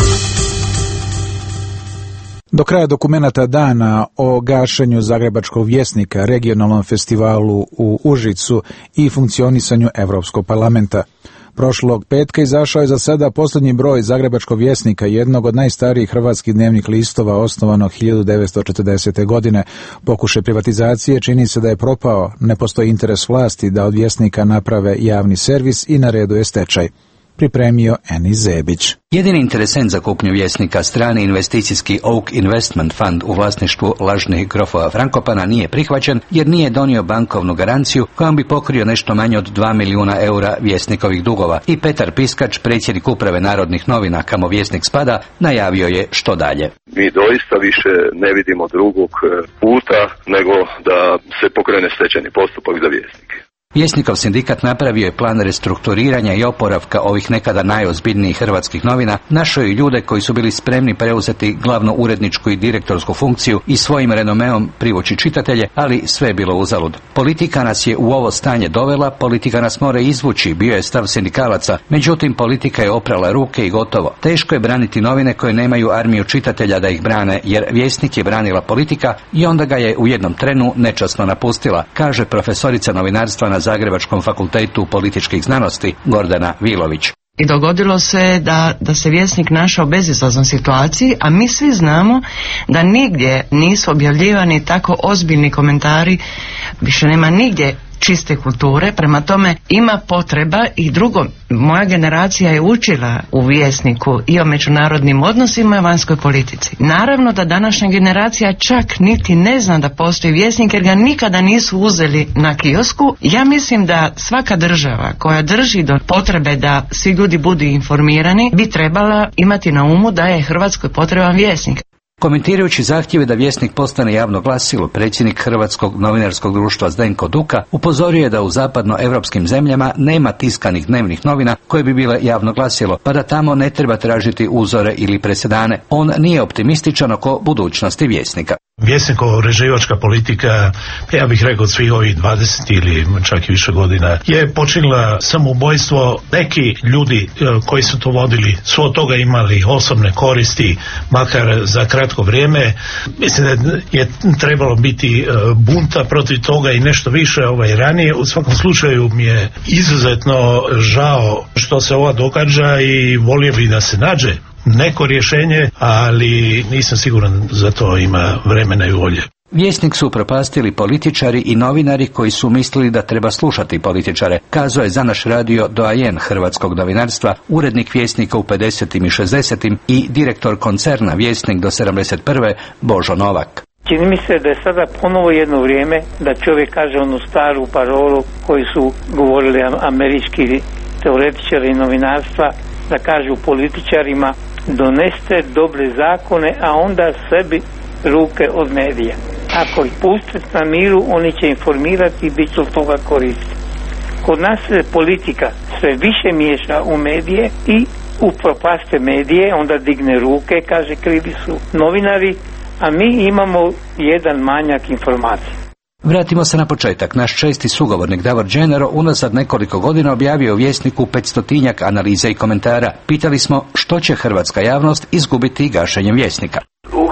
Do kraja dokumenata dana o gašenju Zagrebačkog vjesnika, regionalnom festivalu u Užicu i funkcionisanju Evropskog parlamenta. Prošlog petka izašao je za sada posljednji broj Zagrebačkog vjesnika, jednog od najstarijih hrvatskih dnevnih listova, osnovanog hiljadu devetsto četrdesete. godine. Pokušaj privatizacije čini se da je propao, ne postoji interes vlasti da od vjesnika naprave javni servis i na redu je stečaj. Pripremio Eni Zebić. Jedini interesent za kupnju vjesnika, strani investicijski Oak Investment Fund u vlasništvu lažnih grofova Frankopana, nije prihvaćen jer nije donio bankovnu garanciju kojom bi pokrio nešto manje od dva milijuna eura vjesnikovih dugova i Petar Piskač, predsjednik uprave Narodnih novina kamo vjesnik spada, najavio je što dalje. Mi doista više ne vidimo drugog puta nego da se pokrene stečajni postupak za vjesnike. Vjesnikov sindikat napravio je plan restrukturiranja i oporavka ovih nekada najozbiljnijih hrvatskih novina, našao je ljude koji su bili spremni preuzeti glavnu uredničku i direktorsku funkciju i svojim renomeom privući čitatelje, ali sve je bilo uzalud. Politika nas je u ovo stanje dovela, politika nas mora izvući, bio je stav sindikalaca, međutim politika je oprala ruke i gotovo. Teško je braniti novine koje nemaju armiju čitatelja da ih brane, jer vjesnik je branila politika i onda ga je u jednom trenu nečasno napustila, kaže profesorica novinarstva na Zagrebačkom fakultetu političkih znanosti Gordana Vilović. I dogodilo se da, da se vjesnik našao u bezizlaznoj situaciji, a mi svi znamo da nigdje nisu objavljivani tako ozbiljni komentari, više nema nigdje čiste kulture, prema tome ima potreba. I drugo, moja generacija je učila u Vjesniku i o međunarodnim odnosima i vanjskoj politici. Naravno da današnja generacija čak niti ne zna da postoji Vjesnik jer ga nikada nisu uzeli na kiosku. Ja mislim da svaka država koja drži do potrebe da svi ljudi budu informirani bi trebala imati na umu da je Hrvatskoj potreban Vjesnik. Komentirajući zahtjeve da Vjesnik postane javno glasilo, predsjednik Hrvatskog novinarskog društva Zdenko Duka upozorio je da u zapadnoevropskim zemljama nema tiskanih dnevnih novina koje bi bile javno glasilo, pa da tamo ne treba tražiti uzore ili presedane. On nije optimističan oko budućnosti Vjesnika. Vjesnikova uređivačka politika, ja bih rekao od svih ovih dvadeset ili čak i više godina, je počinila samoubojstvo. Neki ljudi koji su to vodili su od toga imali osobne koristi, makar za kratko vrijeme. Mislim da je trebalo biti bunta protiv toga i nešto više ovaj ranije. U svakom slučaju mi je izuzetno žao što se ova događa i volio bih da se nađe neko rješenje, ali nisam siguran za to ima vremena i volje. Vjesnik su upropastili političari i novinari koji su mislili da treba slušati političare, kazao je za naš radio doajen hrvatskog novinarstva, urednik Vjesnika u pedesetim i šezdesetim i direktor koncerna Vjesnik do sedamdeset prve Božo Novak. Čini mi se da je sada ponovo jedno vrijeme da čovjek kaže onu staru parolu koju su govorili američki teoretičari i novinarstva, da kažu političarima: doneste dobre zakone, a onda sebi ruke od medija. Ako ih pustite na miru, oni će informirati i bit će od toga koristi. Kod nas se politika sve više miješa u medije i upropaste medije, onda digne ruke, kaže krivi su novinari, a mi imamo jedan manjak informacija. Vratimo se na početak. Naš česti sugovornik Davor Dženero unazad nekoliko godina objavio u Vjesniku petstotinjak analiza i komentara. Pitali smo što će hrvatska javnost izgubiti gašenjem Vjesnika. U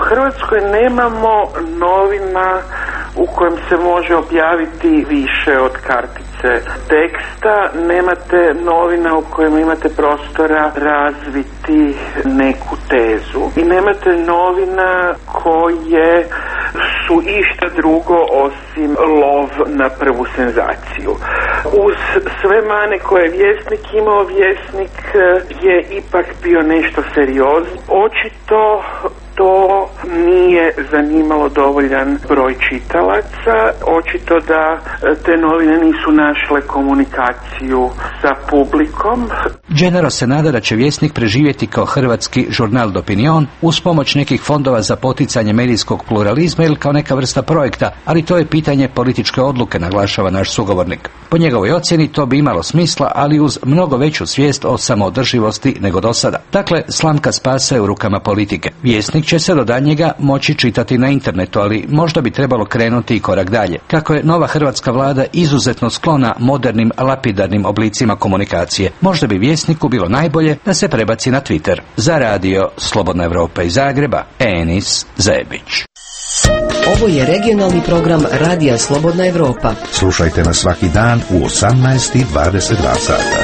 Hrvatskoj nemamo novina u kojem se može objaviti više od kartice teksta, nemate novina u kojem imate prostora razviti neku tezu i nemate novina koje su išta drugo osim lov na prvu senzaciju. Uz sve mane koje je Vjesnik imao, Vjesnik je ipak bio nešto seriozno. Očito to nije zanimalo dovoljan broj čitalaca. Očito da te novine nisu našle komunikaciju sa publikom. Gennaro se nada da će Vjesnik preživjeti kao hrvatski žurnal d'opinion uz pomoć nekih fondova za poticanje medijskog pluralizma ili kao neka vrsta projekta, ali to je pitanje političke odluke, naglašava naš sugovornik. Po njegovoj ocjeni to bi imalo smisla, ali uz mnogo veću svijest o samoodrživosti nego do sada. Dakle, slamka spasa je u rukama politike. Vjesnik će se do daljnjega moći čitati na internetu, ali možda bi trebalo krenuti i korak dalje. Kako je nova hrvatska vlada izuzetno sklona modernim, lapidarnim oblicima komunikacije, možda bi Vjesniku bilo najbolje da se prebaci na Twitter. Za radio Slobodna Evropa iz Zagreba, Enis Zebić. Ovo je regionalni program Radija Slobodna Evropa. Slušajte nas svaki dan u osamnaest i dvadeset dva sata.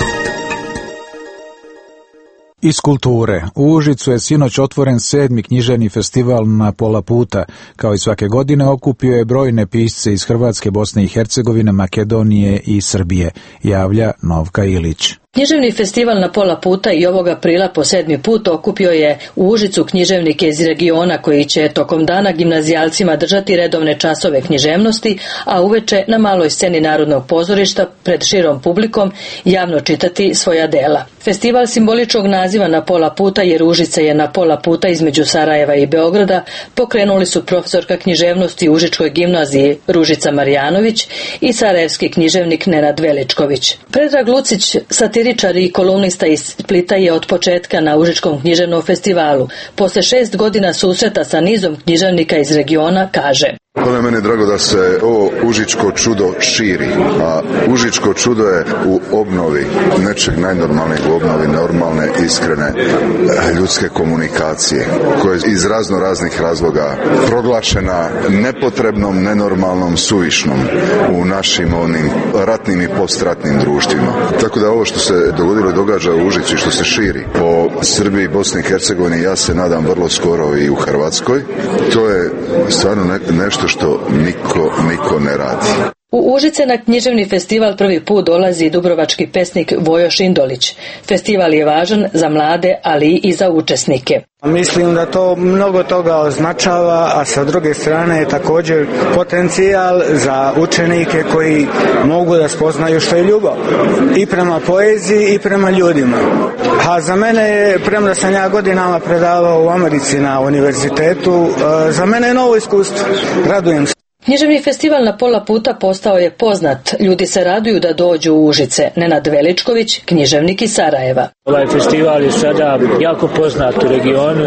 Iz kulture. U Užicu je sinoć otvoren sedmi književni festival Na pola puta. Kao i svake godine okupio je brojne pisce iz Hrvatske, Bosne i Hercegovine, Makedonije i Srbije, javlja Novka Ilić. Književni festival Na pola puta i ovog aprila po sedmi put okupio je u Užicu književnike iz regiona koji će tokom dana gimnazijalcima držati redovne časove književnosti, a uveče na maloj sceni Narodnog pozorišta pred širom publikom javno čitati svoja dela. Festival simboličnog naziva Na pola puta jer Užice je na pola puta između Sarajeva i Beograda pokrenuli su profesorka književnosti u Užičkoj gimnaziji Ružica Marjanović i sarajevski književnik Nenad Veličković. Predrag Lucić, satiričar i kolumnista iz Splita, je od početka na Užičkom književnom festivalu. Posle šest godina susreta sa nizom književnika iz regiona kaže: Ono je meni drago da se ovo užičko čudo širi, a užičko čudo je u obnovi nečeg najnormalnijeg, u obnovi normalne, iskrene ljudske komunikacije, koja je iz razno raznih razloga proglašena nepotrebnom, nenormalnom, suvišnom u našim onim ratnim i postratnim društvima. Tako da ovo što se dogodilo i događa u Užicu i što se širi po Srbiji, Bosni i Hercegovini, ja se nadam vrlo skoro i u Hrvatskoj, to je stvarno ne, nešto što niko, niko ne radi. U Užice na književni festival prvi put dolazi dubrovački pesnik Vojo Šindolić. Festival je važan za mlade, ali i za učesnike. Mislim da to mnogo toga označava, a sa druge strane je također potencijal za učenike koji mogu da spoznaju što je ljubav. I prema poeziji i prema ljudima. A za mene je, premda sam ja godinama predavao u Americi na univerzitetu, za mene je novo iskustvo. Radujem se. Književni festival Na pola puta postao je poznat. Ljudi se raduju da dođu u Užice. Nenad Veličković, književnik iz Sarajeva. Ovaj festival je sada jako poznat u regionu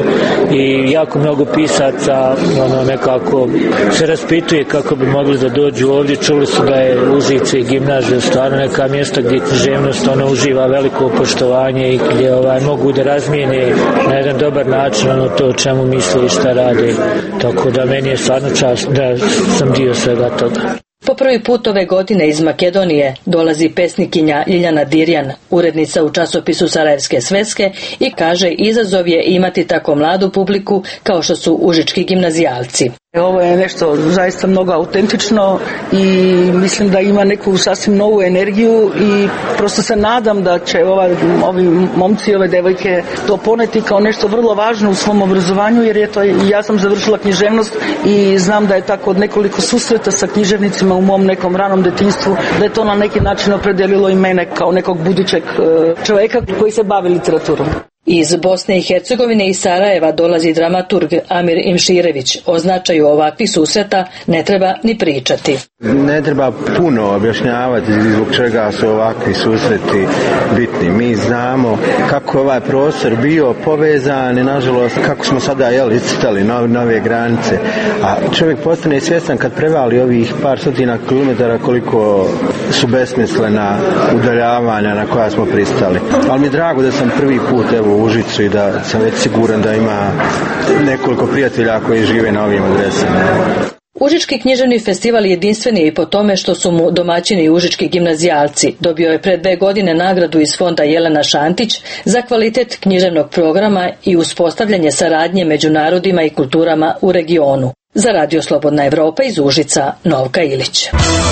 i jako mnogo pisaca ono, nekako se raspituje kako bi mogli da dođu ovdje. Čuli su da je Užice i gimnazija stvarno neka mjesta gdje književnost ono, uživa veliko poštovanje i gdje ovaj, mogu da razmijene na jedan dobar način ono, to o čemu misle i šta rade. Tako da meni je stvarno čast da sam dio svega toga. Po prvi put ove godine iz Makedonije dolazi pesnikinja Ljiljana Dirjan, urednica u časopisu Sarajevske sveske, i kaže izazov je imati tako mladu publiku kao što su užički gimnazijalci. Ovo je nešto zaista mnogo autentično i mislim da ima neku sasvim novu energiju i prosto se nadam da će ova, ovi momci i ove devojke to poneti kao nešto vrlo važno u svom obrazovanju, jer je to, ja sam završila književnost i znam da je tako od nekoliko susreta sa književnicima u mom nekom ranom detinjstvu, da je to na neki način opredelilo i mene kao nekog budućeg čovjeka koji se bavi literaturom. Iz Bosne i Hercegovine i Sarajeva dolazi dramaturg Amir Imširević. O značaju ovakvih susreta ne treba ni pričati. Ne treba puno objašnjavati zbog čega su ovakvi susreti bitni. Mi znamo kako je ovaj prostor bio povezan i nažalost kako smo sada jel, iscrtali nove, nove granice. A čovjek postane svjestan kad prevali ovih par stotina kilometara koliko su besmislena udaljavanja na koja smo pristali. Ali mi je drago da sam prvi put evo u Užicu i da sam već siguran da ima nekoliko prijatelja koji žive na ovim adresama. Užički književni festival jedinstven je i po tome što su mu domaćini užički gimnazijalci. Dobio je pred dve godine nagradu iz fonda Jelena Šantić za kvalitet književnog programa i uspostavljanje saradnje među narodima i kulturama u regionu. Za Radio Slobodna Evropa iz Užica, Novka Ilić.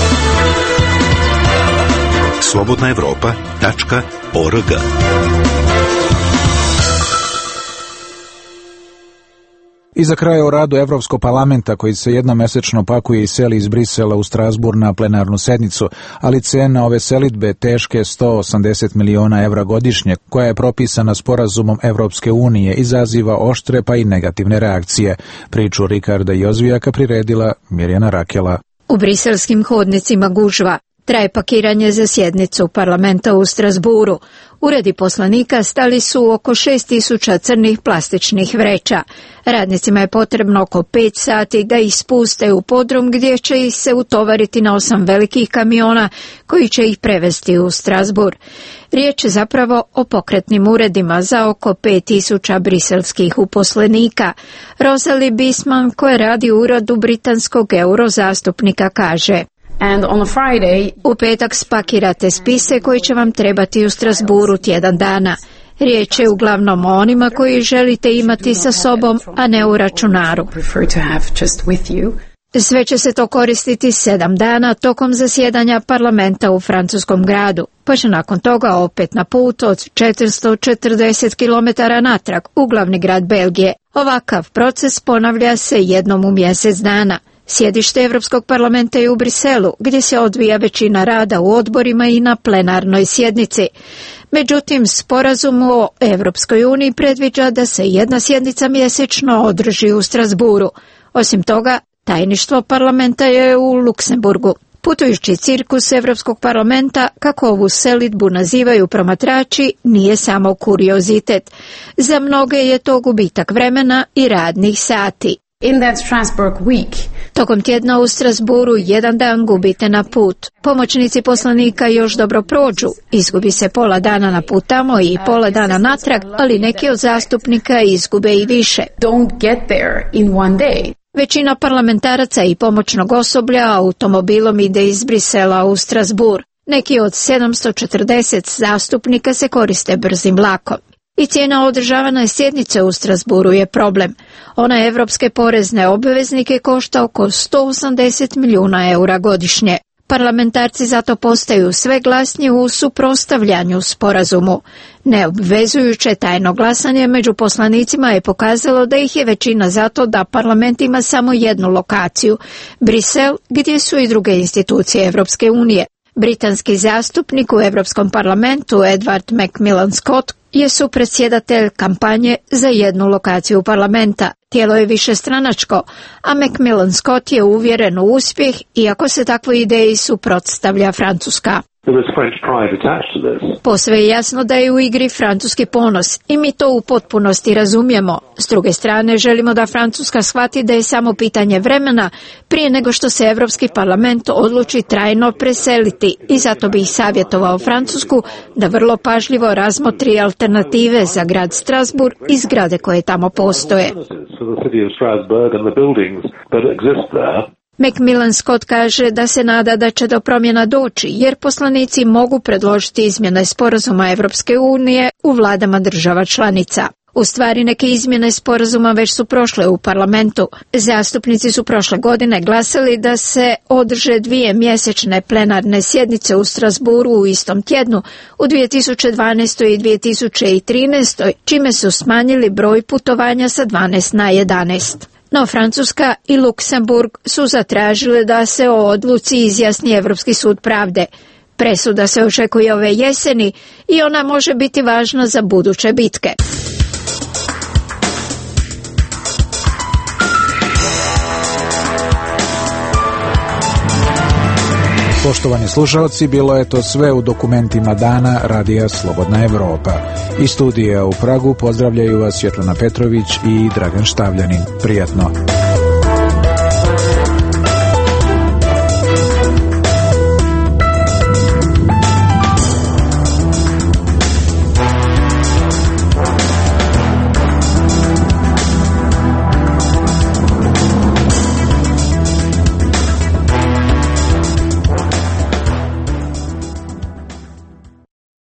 slobodna evropa tačka org. I za kraj o radu Evropskog parlamenta koji se jednomesečno pakuje i seli iz Brisela u Strasbourg na plenarnu sednicu, ali cena ove selidbe teške sto osamdeset miliona evra godišnje, koja je propisana sporazumom Evropske unije, izaziva oštre pa i negativne reakcije. Priču Rikarda Jozvijaka priredila Mirjana Rakela. U briselskim hodnicima gužva. Traje pakiranje za sjednicu parlamenta u Strasburu. Uredi poslanika stali su oko šest tisuća crnih plastičnih vreća. Radnicima je potrebno oko pet sati da ih spuste u podrum gdje će ih se utovariti na osam velikih kamiona koji će ih prevesti u Strasbur. Riječ je zapravo o pokretnim uredima za oko pet tisuća briselskih uposlenika. Rosalie Bisman, koja radi u uredu britanskog eurozastupnika, kaže: And on a Friday, u petak spakirate spise koji će vam trebati u Strasburu tjedan dana. Riječ je uglavnom o onima koji želite imati sa sobom, a ne u računaru. Sve će se to koristiti sedam dana tokom zasjedanja parlamenta u francuskom gradu, pa će nakon toga opet na put od četiristo četrdeset kilometara natrag u glavni grad Belgije. Ovakav proces ponavlja se jednom u mjesec dana. Sjedište Europskog parlamenta je u Briselu, gdje se odvija većina rada u odborima i na plenarnoj sjednici. Međutim, sporazum o Europskoj uniji predviđa da se jedna sjednica mjesečno održi u Strasburu. Osim toga, tajništvo parlamenta je u Luksemburgu. Putujući cirkus Europskog parlamenta, kako ovu selidbu nazivaju promatrači, nije samo kuriozitet. Za mnoge je to gubitak vremena i radnih sati. In that Strasbourg week, tokom tjedna u Strasburu jedan dan gubite na put. Pomoćnici poslanika još dobro prođu. Izgubi se pola dana na put tamo i pola dana natrag, ali neki od zastupnika izgube i više. Don't get there in one day. Većina parlamentaraca i pomoćnog osoblja automobilom ide iz Brisela u Strasbourg. Neki od sedamsto četrdeset zastupnika se koriste brzim vlakom. I cijena održavane sjednice u Strasburu je problem. Ona evropske porezne obveznike košta oko sto osamdeset milijuna eura godišnje. Parlamentarci zato postaju sve glasniji u suprotstavljanju sporazumu. Neobvezujuće tajno glasanje među poslanicima je pokazalo da ih je većina zato da parlament ima samo jednu lokaciju, Brisel, gdje su i druge institucije Evropske unije. Britanski zastupnik u Europskom parlamentu Edward Macmillan Scott je supredsjedatelj kampanje za jednu lokaciju parlamenta. Tijelo je višestranačko, a Macmillan Scott je uvjeren u uspjeh, iako se takvoj ideji suprotstavlja Francuska. Posve je jasno da je u igri francuski ponos i mi to u potpunosti razumijemo. S druge strane, želimo da Francuska shvati da je samo pitanje vremena prije nego što se Europski parlament odluči trajno preseliti i zato bih savjetovao Francusku da vrlo pažljivo razmotri alternative za grad Strasbourg i zgrade koje tamo postoje. Macmillan Scott kaže da se nada da će do promjena doći, jer poslanici mogu predložiti izmjene sporazuma Evropske unije u vladama država članica. U stvari, neke izmjene sporazuma već su prošle u parlamentu. Zastupnici su prošle godine glasali da se održe dvije mjesečne plenarne sjednice u Strasburu u istom tjednu u dvije tisuće dvanaestoj i dvije tisuće trinaestoj, čime su smanjili broj putovanja sa dvanaest na jedanaest. No Francuska i Luksemburg su zatražile da se o odluci izjasni Europski sud pravde. Presuda se očekuje ove jeseni i ona može biti važna za buduće bitke. Poštovani slušalci, bilo je to sve u dokumentima dana Radija Slobodna Evropa. Iz studija u Pragu pozdravljaju vas Svjetlana Petrović i Dragan Štavljanin. Prijatno.